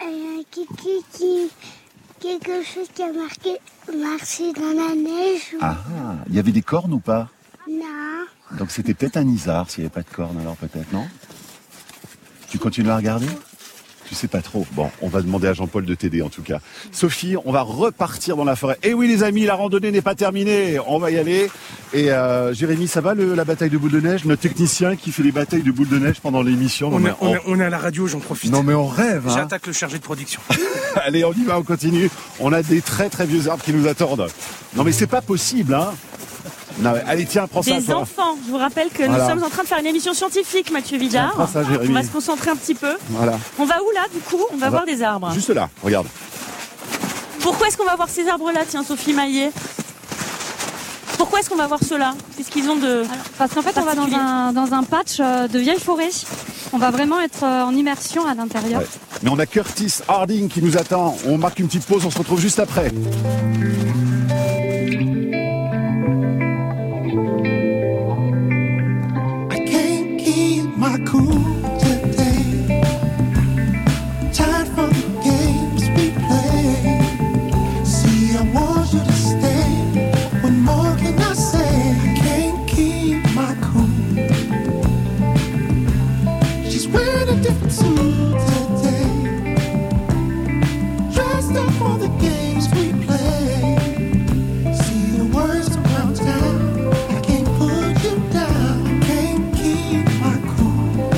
Quelque chose qui a marché dans la neige. Ah, il y avait des cornes ou pas? Non. Donc c'était peut-être un isard s'il n'y avait pas de cornes alors peut-être, non? Tu continues à regarder? Tu sais pas trop. Bon, on va demander à Jean-Paul de t'aider en tout cas. Sophie, on va repartir dans la forêt. Et oui les amis, la randonnée n'est pas terminée. On va y aller. Et Jérémy, ça va la bataille de boules de neige? Notre technicien qui fait les batailles de boules de neige pendant l'émission. On est à la radio, j'en profite. Non mais on rêve. J'attaque le chargé de production. Allez, on y va, on continue. On a des très très vieux arbres qui nous attendent. Non mais c'est pas possible, hein. Non, allez, tiens, prends ça. Des enfants. Je vous rappelle que nous sommes en train de faire une émission scientifique, Mathieu Vidard. Tiens, prends ça, Jérémy. On va se concentrer un petit peu. Voilà. On va où là, du coup? On va voir des arbres. Juste là, regarde. Pourquoi est-ce qu'on va voir ces arbres-là, tiens, Sophie Maillet? Pourquoi est-ce qu'on va voir ceux-là? Qu'est-ce qu'ils ont de... Parce qu'en fait, on va dans un patch de vieille forêt. On va vraiment être en immersion à l'intérieur. Ouais. Mais on a Curtis Harding qui nous attend. On marque une petite pause, on se retrouve juste après. My cool today, tired from the games we play. See, I want you to stay. What more can I say? I can't keep my cool. She's wearing a different suit today, dressed up for the games we play. See the words around town. I can't put you down. I can't keep my cool.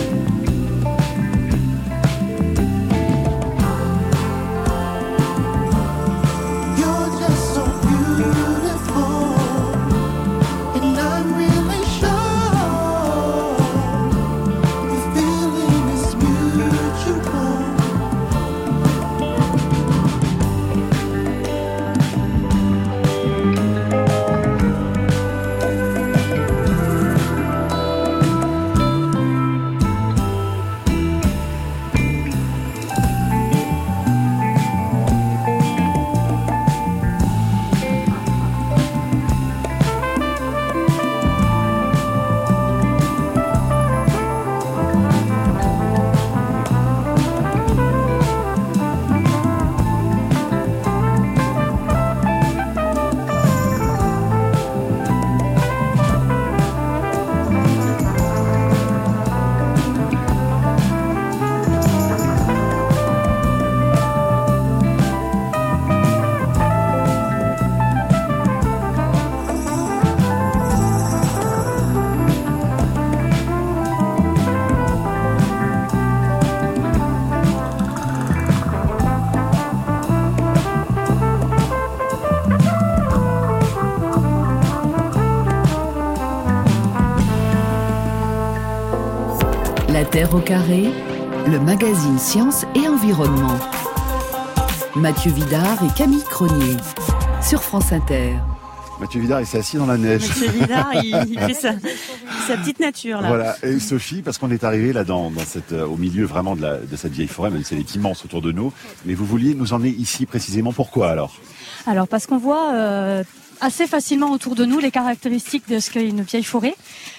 La Terre au carré, le magazine Science et Environnement. Mathieu Vidard et Camille Cronier, sur France Inter. Mathieu Vidard, il s'est assis dans la neige. Mathieu Vidard, il fait sa petite nature, là. Voilà. Et Sophie, parce qu'on est arrivé là dans cette, au milieu vraiment de cette vieille forêt, même si elle est immense autour de nous. Mais vous vouliez nous emmener ici précisément. Pourquoi alors? Alors, parce qu'on voit assez facilement autour de nous les caractéristiques de ce qu'est une vieille forêt.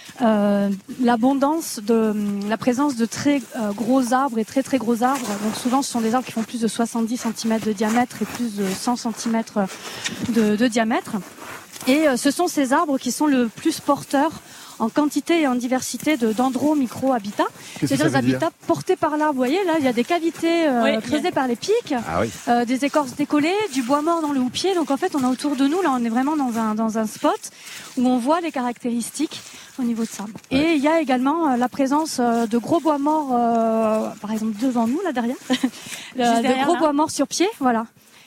L'abondance la présence de très gros arbres et très très gros arbres. Donc souvent ce sont des arbres qui font plus de 70 cm de diamètre et plus de 100 cm de diamètre. Et ce sont ces arbres qui sont le plus porteurs en quantité et en diversité d'endro-micro-habitats. C'est-à-dire des habitats portés par l'arbre. Vous voyez, là, il y a des cavités creusées par les pics, des écorces décollées, du bois mort dans le houppier. Donc en fait, on a autour de nous, là, on est vraiment dans un spot où on voit les caractéristiques au niveau de ça. Ouais. Et il y a également la présence de gros bois morts, par exemple devant nous, là derrière, de gros bois morts sur pied, voilà.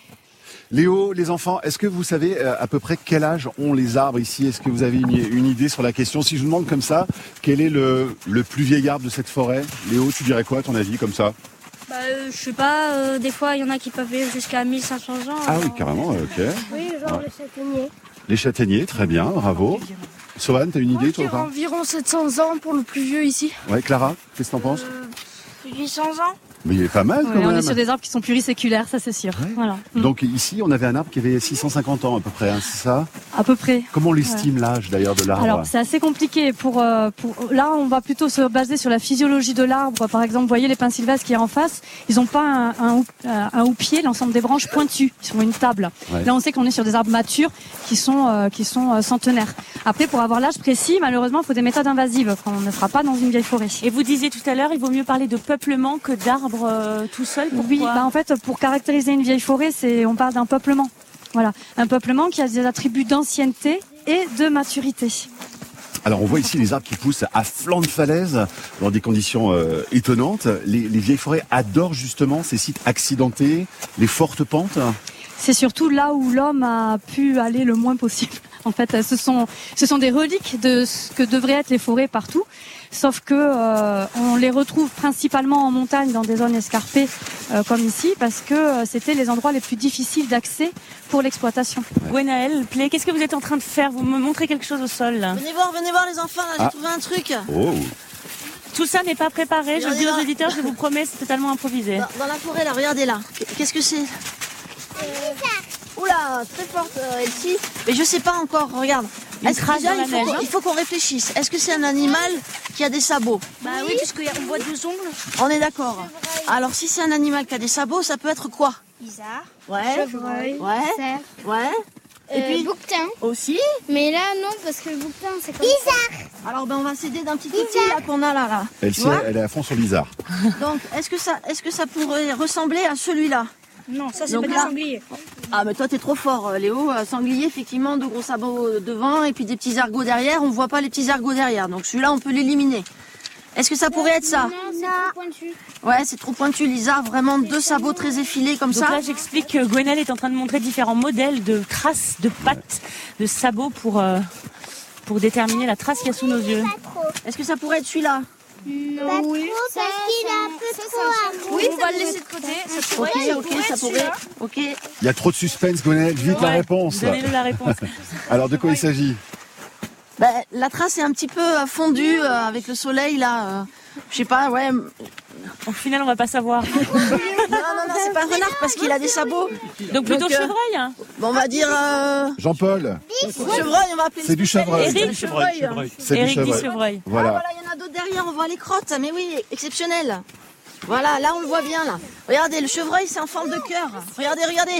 Léo, les enfants, est-ce que vous savez à peu près quel âge ont les arbres ici? Est-ce que vous avez une idée sur la question? Si je vous demande comme ça, quel est le plus vieil arbre de cette forêt? Léo, tu dirais quoi à ton avis comme ça? Je sais pas, des fois il y en a qui peuvent vivre jusqu'à 1500 ans. Ah oui, carrément, ok. Oui, genre les châtaigniers. Les châtaigniers, très bien, bravo. Sohan, t'as une idée toi ou pas? Environ 700 ans pour le plus vieux ici. Ouais, Clara, qu'est-ce que t'en penses? 800 ans. Mais il est pas mal quand même. On est sur des arbres qui sont pluriséculaires, ça c'est sûr. Ouais. Voilà. Donc ici, on avait un arbre qui avait 650 ans à peu près, hein, c'est ça? À peu près. Comment on l'estime l'âge d'ailleurs de l'arbre? Alors c'est assez compliqué. Là, on va plutôt se baser sur la physiologie de l'arbre. Par exemple, vous voyez les pins sylvestres qui est en face, ils n'ont pas un houppier, l'ensemble des branches pointues, ils sont une table. Ouais. Là, on sait qu'on est sur des arbres matures qui sont centenaires. Après, pour avoir l'âge précis, malheureusement, il faut des méthodes invasives qu'on ne fera pas dans une vieille forêt. Et vous disiez tout à l'heure, il vaut mieux parler de peuplement que d'arbres tout seul. Oui, en fait, pour caractériser une vieille forêt, on parle d'un peuplement. Voilà, un peuplement qui a des attributs d'ancienneté et de maturité. Alors on voit ici les arbres qui poussent à flanc de falaise dans des conditions étonnantes. Les vieilles forêts adorent justement ces sites accidentés, les fortes pentes. C'est surtout là où l'homme a pu aller le moins possible. En fait, ce sont des reliques de ce que devraient être les forêts partout. Sauf que on les retrouve principalement en montagne, dans des zones escarpées comme ici, parce que c'était les endroits les plus difficiles d'accès pour l'exploitation. Gwenaëlle, Play, qu'est-ce que vous êtes en train de faire? Vous me montrez quelque chose au sol là. Venez voir les enfants, là, j'ai trouvé un truc. Oh. Tout ça n'est pas préparé, je le dis aux éditeurs, je vous promets, c'est totalement improvisé. Dans la forêt là, regardez là. Qu'est-ce que c'est? Oula, très forte Elsie. Mais je sais pas encore, regarde. Il faut qu'on réfléchisse. Est-ce que c'est un animal qui a des sabots? Bah oui, puisqu'on voit deux ongles. On est d'accord. Alors si c'est un animal qui a des sabots, ça peut être quoi? Isard. Ouais. Chevreuil. Ouais. Cerf. Ouais. Et puis bouquetin. Aussi. Mais là non, parce que le bouquetin c'est comme Isard. Alors on va s'aider d'un petit outil là qu'on a là. Elle est à fond sur l'isard. Donc est-ce que ça pourrait ressembler à celui-là? Non, ça c'est pas du sanglier. Ah mais toi t'es trop fort Léo, sanglier effectivement, de gros sabots devant et puis des petits ergots derrière, on voit pas les petits ergots derrière, donc celui-là on peut l'éliminer. Est-ce que ça pourrait être ça? Non, c'est trop pointu. Ouais, c'est trop pointu, l'isard, vraiment deux sabots très effilés comme ça. Donc là j'explique que Gwenaëlle est en train de montrer différents modèles de traces, de pattes, de sabots pour déterminer la trace qu'il y a sous nos yeux. Est-ce que ça pourrait être celui-là? Non, oui. Parce qu'il est un peu trop. Oui, on va le laisser de côté. Ça pourrait. Ok. Il y a trop de suspense, Gwenaëlle, vite la réponse. Donnez-nous la réponse. Alors de quoi il s'agit? La trace est un petit peu fondue avec le soleil là. Je sais pas, ouais. Au final, on va pas savoir. Non, c'est pas un renard parce qu'il a des sabots. Donc plutôt chevreuil. Hein. Bon, on va dire. Jean-Paul. Chevreuil, on va appeler. C'est du chevreuil. Éric Chevreuil. C'est Éric du dit chevreuil. Voilà. Il y en a d'autres derrière, on voit les crottes. Mais oui, exceptionnel. Voilà, là on le voit bien là. Regardez, le chevreuil c'est en forme de cœur. Regardez.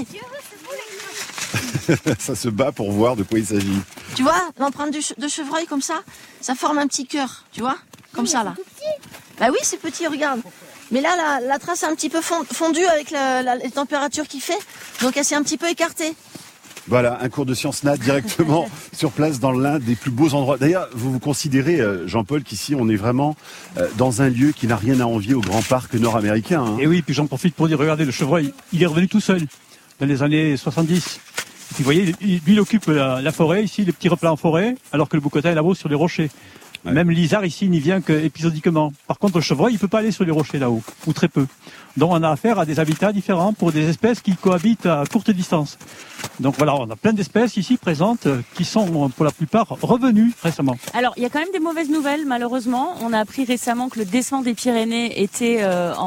Ça se bat pour voir de quoi il s'agit. Tu vois, l'empreinte de chevreuil comme ça forme un petit cœur, tu vois, comme ça là. Bah oui, c'est petit, regarde. Mais là, la trace est un petit peu fondue avec les températures qu'il fait, donc elle s'est un petit peu écartée. Voilà, un cours de sciences nat directement sur place dans l'un des plus beaux endroits. D'ailleurs, vous considérez, Jean-Paul, qu'ici on est vraiment dans un lieu qui n'a rien à envier au grand parc nord-américain. Hein. Et oui, puis j'en profite pour dire, regardez, le chevreuil, il est revenu tout seul dans les années 70. Et puis vous voyez, lui il occupe la forêt, ici, les petits replats en forêt, alors que le bouquetin est là-haut sur les rochers. Ouais. Même l'isard ici n'y vient qu'épisodiquement. Par contre, le chevreuil, il peut pas aller sur les rochers là-haut, ou très peu. Donc on a affaire à des habitats différents pour des espèces qui cohabitent à courte distance. Donc voilà, on a plein d'espèces ici présentes qui sont pour la plupart revenues récemment. Alors, il y a quand même des mauvaises nouvelles, malheureusement. On a appris récemment que le desman des Pyrénées était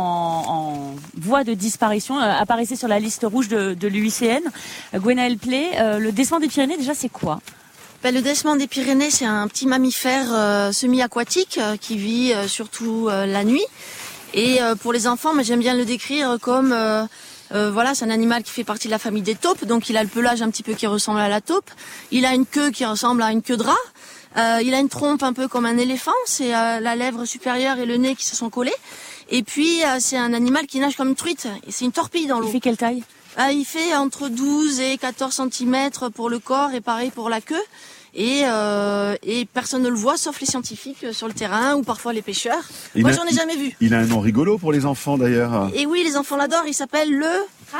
en voie de disparition, apparaissait sur la liste rouge de l'UICN. Gwenaëlle Play, le desman des Pyrénées, déjà, c'est quoi ? Le desman des Pyrénées, c'est un petit mammifère semi-aquatique qui vit surtout la nuit. Et pour les enfants, j'aime bien le décrire comme... c'est un animal qui fait partie de la famille des taupes, donc il a le pelage un petit peu qui ressemble à la taupe. Il a une queue qui ressemble à une queue de rat. Il a une trompe un peu comme un éléphant, c'est la lèvre supérieure et le nez qui se sont collés. Et puis c'est un animal qui nage comme une truite, et c'est une torpille dans l'eau. Il fait quelle taille ? Il fait entre 12 et 14 cm pour le corps et pareil pour la queue. Et personne ne le voit sauf les scientifiques sur le terrain ou parfois les pêcheurs. Moi j'en ai jamais vu. Il a un nom rigolo pour les enfants d'ailleurs. Et oui, les enfants l'adorent, il s'appelle le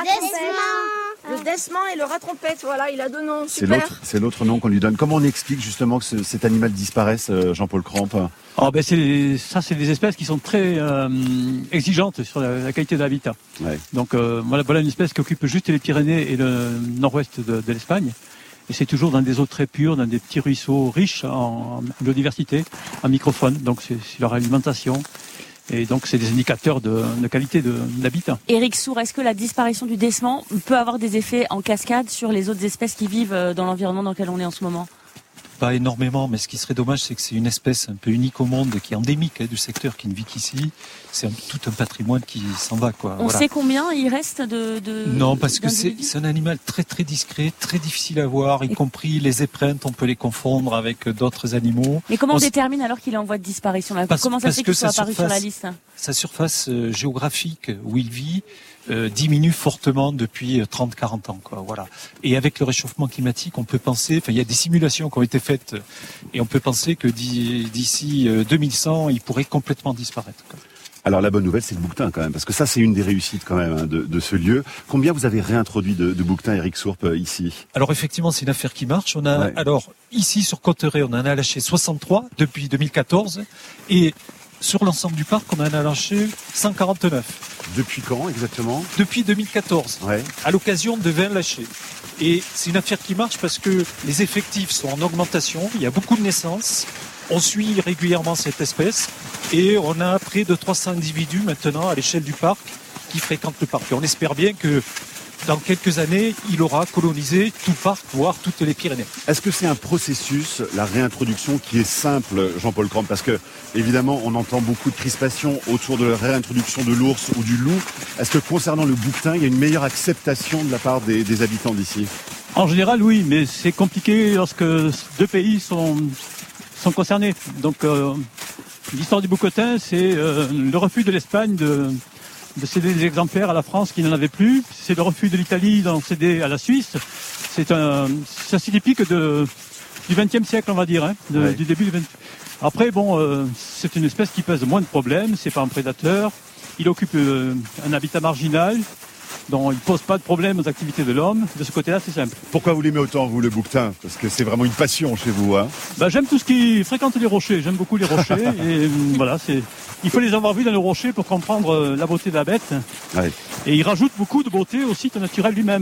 Desman. Le desman et le rat trompette, voilà, il a deux noms. Super. C'est l'autre nom qu'on lui donne. Comment on explique justement que cet animal disparaisse, Jean-Paul Cramp ? C'est des espèces qui sont très exigeantes sur la qualité de l'habitat. Ouais. Donc voilà une espèce qui occupe juste les Pyrénées et le nord-ouest de l'Espagne. Et c'est toujours dans des eaux très pures, dans des petits ruisseaux riches en biodiversité, en microfaune. Donc c'est leur alimentation. Et donc c'est des indicateurs de qualité d'habitat. Éric Sourd, est-ce que la disparition du desman peut avoir des effets en cascade sur les autres espèces qui vivent dans l'environnement dans lequel on est en ce moment ? Pas énormément, mais ce qui serait dommage, c'est que c'est une espèce un peu unique au monde, qui est endémique du secteur, qui ne vit qu'ici. C'est tout un patrimoine qui s'en va, quoi. On sait combien il reste de Non, parce que c'est un animal très très discret, très difficile à voir, y compris les épreintes, on peut les confondre avec d'autres animaux. Mais comment on détermine alors qu'il est en voie de disparition là ? Comment ça se fait qu'il soit apparu sur la liste ? Sa surface géographique où il vit diminue fortement depuis 30-40 ans, quoi. Voilà. Et avec le réchauffement climatique, on peut penser, il y a des simulations qui ont été faites, et on peut penser que d'ici 2100, il pourrait complètement disparaître, quoi. Alors la bonne nouvelle, c'est le bouquetin quand même, parce que ça c'est une des réussites quand même de ce lieu. Combien vous avez réintroduit de bouquetins, Éric Sourp, ici ? Alors effectivement, c'est une affaire qui marche. Alors ici sur Cotteret, on en a lâché 63 depuis 2014, et sur l'ensemble du parc, on en a lâché 149. Depuis quand exactement ? Depuis 2014, à l'occasion de 20 lâchés. Et c'est une affaire qui marche parce que les effectifs sont en augmentation, il y a beaucoup de naissances. On suit régulièrement cette espèce et on a près de 300 individus maintenant à l'échelle du parc qui fréquentent le parc. Et on espère bien que dans quelques années, il aura colonisé tout le parc, voire toutes les Pyrénées. Est-ce que c'est un processus, la réintroduction, qui est simple, Jean-Paul Cramp ? Parce que, évidemment, on entend beaucoup de crispation autour de la réintroduction de l'ours ou du loup. Est-ce que concernant le bouquetin, il y a une meilleure acceptation de la part des habitants d'ici ? En général, oui, mais c'est compliqué lorsque deux pays sont concernés. Donc, l'histoire du bouquetin, c'est le refus de l'Espagne de céder des exemplaires à la France qui n'en avait plus. C'est le refus de l'Italie d'en céder à la Suisse. C'est assez typique du XXe siècle, on va dire, du début du XX. Après, c'est une espèce qui pèse moins de problèmes. C'est pas un prédateur. Il occupe un habitat marginal. Donc il ne pose pas de problème aux activités de l'homme. De ce côté-là, c'est simple. Pourquoi vous l'aimez autant, vous, le bouquetin ? Parce que c'est vraiment une passion chez vous, hein ? J'aime tout ce qui fréquente les rochers. J'aime beaucoup les rochers. Et il faut les avoir vus dans les rochers pour comprendre la beauté de la bête. Ouais. Et il rajoute beaucoup de beauté au site naturel lui-même.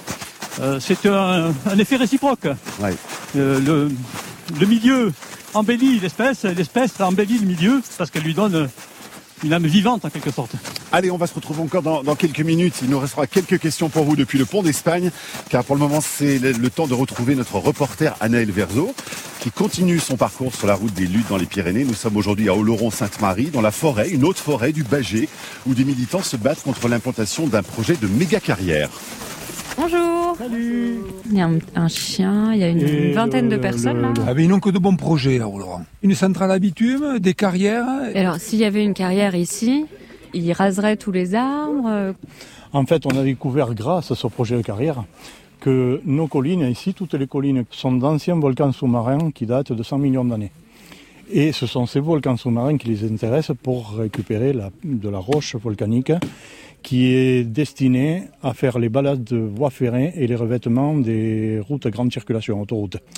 C'est un effet réciproque. Ouais. Le milieu embellit l'espèce embellit le milieu parce qu'elle lui donne une âme vivante en quelque sorte. Allez, on va se retrouver encore dans quelques minutes. Il nous restera quelques questions pour vous depuis le pont d'Espagne, car pour le moment, c'est le temps de retrouver notre reporter Anaël Verzo, qui continue son parcours sur la route des luttes dans les Pyrénées. Nous sommes aujourd'hui à Oloron-Sainte-Marie, dans la forêt, une autre forêt du Bâgé, où des militants se battent contre l'implantation d'un projet de méga carrière. Bonjour. Salut. Il y a un chien, il y a une vingtaine de personnes là. Ah ben ils n'ont que de bons projets à Oloron. Une centrale à bitume, des carrières. Et alors s'il y avait une carrière ici, ils raseraient tous les arbres. En fait, on a découvert grâce à ce projet de carrière que nos collines, ici, toutes les collines, sont d'anciens volcans sous-marins qui datent de 100 millions d'années. Et ce sont ces volcans sous-marins qui les intéressent pour récupérer de la roche volcanique qui est destinée à faire les balades de voies ferrées et les revêtements des routes à grande circulation, autoroutes.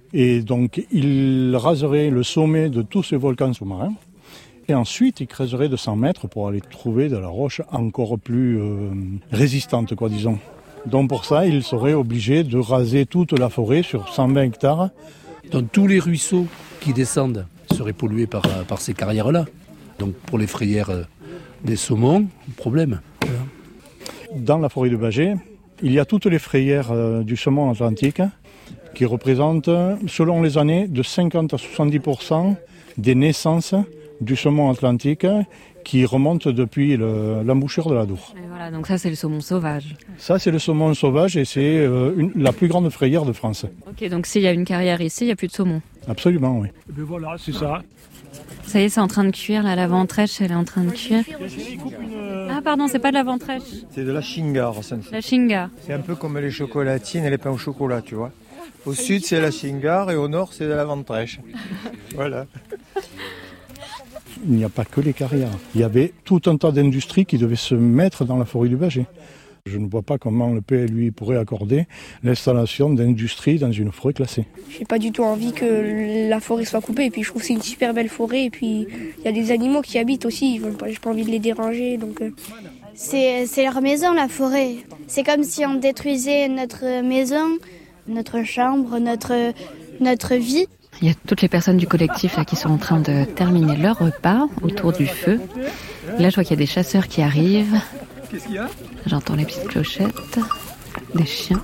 Et donc, il raserait le sommet de tous ces volcans sous-marins. Et ensuite, il creuserait de 100 mètres pour aller trouver de la roche encore plus résistante, disons. Donc pour ça, il serait obligé de raser toute la forêt sur 120 hectares. Donc tous les ruisseaux qui descendent seraient pollués par ces carrières-là. Donc pour les frayères des saumons, problème. Voilà. Dans la forêt de Bâgé, il y a toutes les frayères du saumon atlantique qui représentent, selon les années, de 50 à 70% des naissances du saumon atlantique qui remonte depuis l'embouchure de l'Adour. Et voilà, donc ça c'est le saumon sauvage. Ça c'est le saumon sauvage et c'est la plus grande frayère de France. Ok, donc s'il y a une carrière ici, il n'y a plus de saumon. Absolument, oui. Et bien voilà, c'est ça. Ça y est, c'est en train de cuire, là, la ventrèche, elle est en train de cuire. Ah pardon, c'est pas de la ventrèche. C'est de la shingar. La shingar. C'est un peu comme les chocolatines et les pains au chocolat, tu vois. Au sud c'est la shingar et au nord c'est de la ventrèche. Voilà. Il n'y a pas que les carrières. Il y avait tout un tas d'industries qui devaient se mettre dans la forêt du Bâgé. Je ne vois pas comment le PLUI pourrait accorder l'installation d'industries dans une forêt classée. J'ai pas du tout envie que la forêt soit coupée. Et puis je trouve que c'est une super belle forêt. Et puis il y a des animaux qui y habitent aussi. J'ai pas envie de les déranger. Donc C'est leur maison, la forêt. C'est comme si on détruisait notre maison, notre chambre, notre vie. Il y a toutes les personnes du collectif là, qui sont en train de terminer leur repas autour du feu. Là, je vois qu'il y a des chasseurs qui arrivent. Qu'est-ce qu'il y a ? J'entends les petites clochettes, des chiens.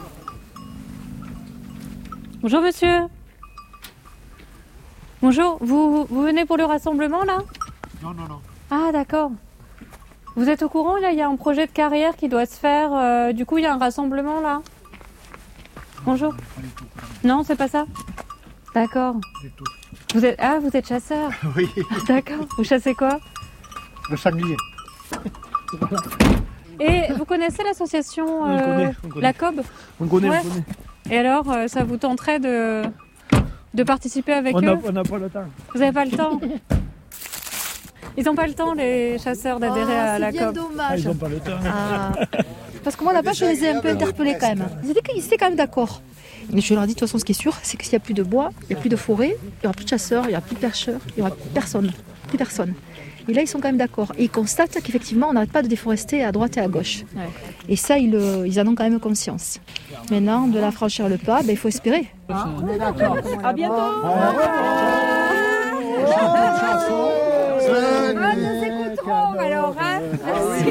Bonjour monsieur. Bonjour, vous venez pour le rassemblement là ? Non. Ah d'accord. Vous êtes au courant là, il y a un projet de carrière qui doit se faire. Du coup, il y a un rassemblement là. Bonjour. Non, c'est pas ça ? D'accord. Vous êtes chasseur ? Oui. D'accord. Vous chassez quoi ? Le sanglier. Et vous connaissez l'association On connaît. La COB ? On connaît. Et alors, ça vous tenterait de participer avec eux ? On n'a pas le temps. Vous n'avez pas le temps ? Ils n'ont pas le temps, les chasseurs, d'adhérer à la COB. C'est bien dommage. Ils n'ont pas le temps. Parce que moi là-bas, je les ai un peu interpellés quand même. Ils étaient quand même d'accord. Mais je leur ai dit, de toute façon, ce qui est sûr, c'est que s'il n'y a plus de bois, il n'y a plus de forêt, il n'y aura plus de chasseurs, il n'y aura plus de pêcheurs, il n'y aura plus personne. Plus personne. Et là, ils sont quand même d'accord. Et ils constatent qu'effectivement, on n'arrête pas de déforester à droite et à gauche. Ouais. Et ça, ils en ont quand même conscience. Maintenant, de la franchir le pas, il faut espérer. On est d'accord. À bientôt. Nous écouterons alors. Merci.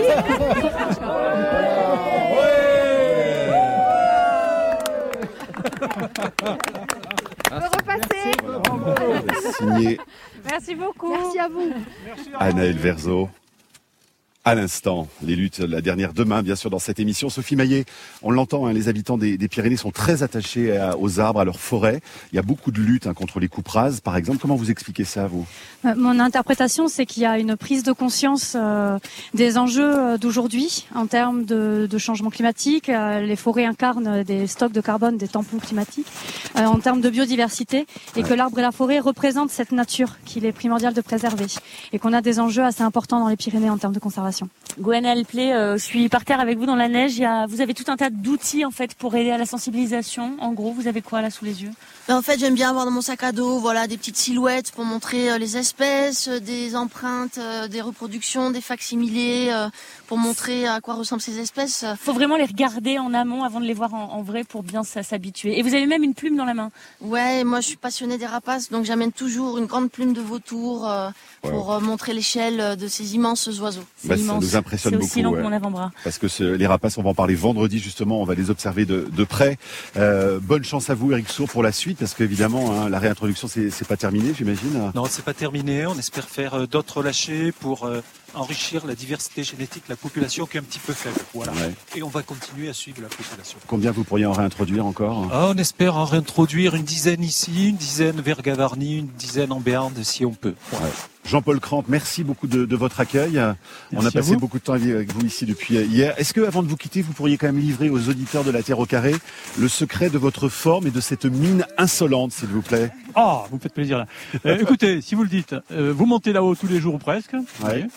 On va repasser. Signé Merci beaucoup. Merci à vous. Anaël Verzo. À l'instant, les luttes, la dernière demain, bien sûr, dans cette émission. Sophie Maillet, on l'entend, les habitants des Pyrénées sont très attachés aux arbres, à leurs forêts. Il y a beaucoup de luttes contre les coupes rases, par exemple. Comment vous expliquez ça, vous ? Mon interprétation, c'est qu'il y a une prise de conscience des enjeux d'aujourd'hui en termes de changement climatique. Les forêts incarnent des stocks de carbone, des tampons climatiques, en termes de biodiversité, et que l'arbre et la forêt représentent cette nature qu'il est primordial de préserver. Et qu'on a des enjeux assez importants dans les Pyrénées en termes de conservation. Gwen Alplé, je suis par terre avec vous dans la neige. Vous avez tout un tas d'outils en fait pour aider à la sensibilisation. En gros, vous avez quoi là sous les yeux ? En fait, j'aime bien avoir dans mon sac à dos, des petites silhouettes pour montrer les espèces, des empreintes, des reproductions, des facsimilés, pour montrer à quoi ressemblent ces espèces. Faut vraiment les regarder en amont avant de les voir en vrai pour bien s'habituer. Et vous avez même une plume dans la main. Ouais, moi je suis passionnée des rapaces, donc j'amène toujours une grande plume de vautour pour montrer l'échelle de ces immenses oiseaux. Ça nous impressionne beaucoup. C'est aussi long que mon avant-bras. Parce que les rapaces, on va en parler vendredi justement, on va les observer de près. Bonne chance à vous, Eric Sour, pour la suite, parce qu'évidemment, la réintroduction, c'est pas terminé, j'imagine. Non, c'est pas terminé. On espère faire d'autres lâchers pour enrichir la diversité génétique de la population qui est un petit peu faible. Voilà. Ouais. Et on va continuer à suivre la population. Combien vous pourriez en réintroduire encore ? On espère en réintroduire une dizaine ici, une dizaine vers Gavarnie, une dizaine en Béarn, si on peut. Ouais. Jean-Paul Crampe, merci beaucoup de votre accueil. Merci. On a passé beaucoup de temps avec vous ici depuis hier. Est-ce que, avant de vous quitter, vous pourriez quand même livrer aux auditeurs de la Terre au Carré le secret de votre forme et de cette mine insolente, s'il vous plaît ? Ah, vous me faites plaisir là. Écoutez, si vous le dites, vous montez là-haut tous les jours presque. Ouais.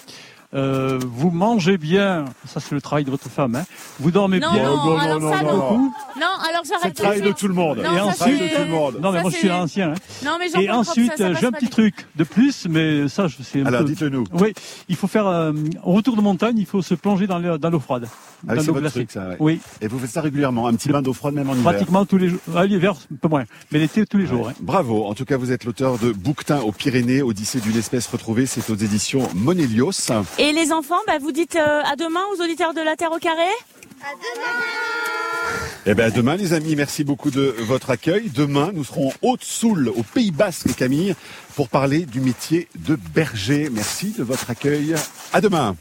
vous mangez bien, ça c'est le travail de votre femme, hein. Vous dormez bien. Non, alors j'arrête. C'est le travail de tout le monde. Et ensuite, non mais moi je suis ancien. Hein. Non, mais et ensuite, j'ai un petit truc de plus, mais ça je sais. Alors dites-le nous. Oui, il faut faire au retour de montagne, il faut se plonger dans l'eau froide. Ah oui, c'est votre truc, ça. Ouais. Oui. Et vous faites ça régulièrement, un petit bain d'eau froide même en hiver. Pratiquement tous les jours. L'hiver, un peu moins, mais l'été tous les jours. Hein. Bravo. En tout cas, vous êtes l'auteur de Bouquetin aux Pyrénées, Odyssée d'une espèce retrouvée. C'est aux éditions Monelios. Et les enfants, vous dites à demain aux auditeurs de La Terre au Carré. À demain. Eh bien, à demain, les amis. Merci beaucoup de votre accueil. Demain, nous serons en Haute-Soule, au Pays Basque, Camille, pour parler du métier de berger. Merci de votre accueil. À demain.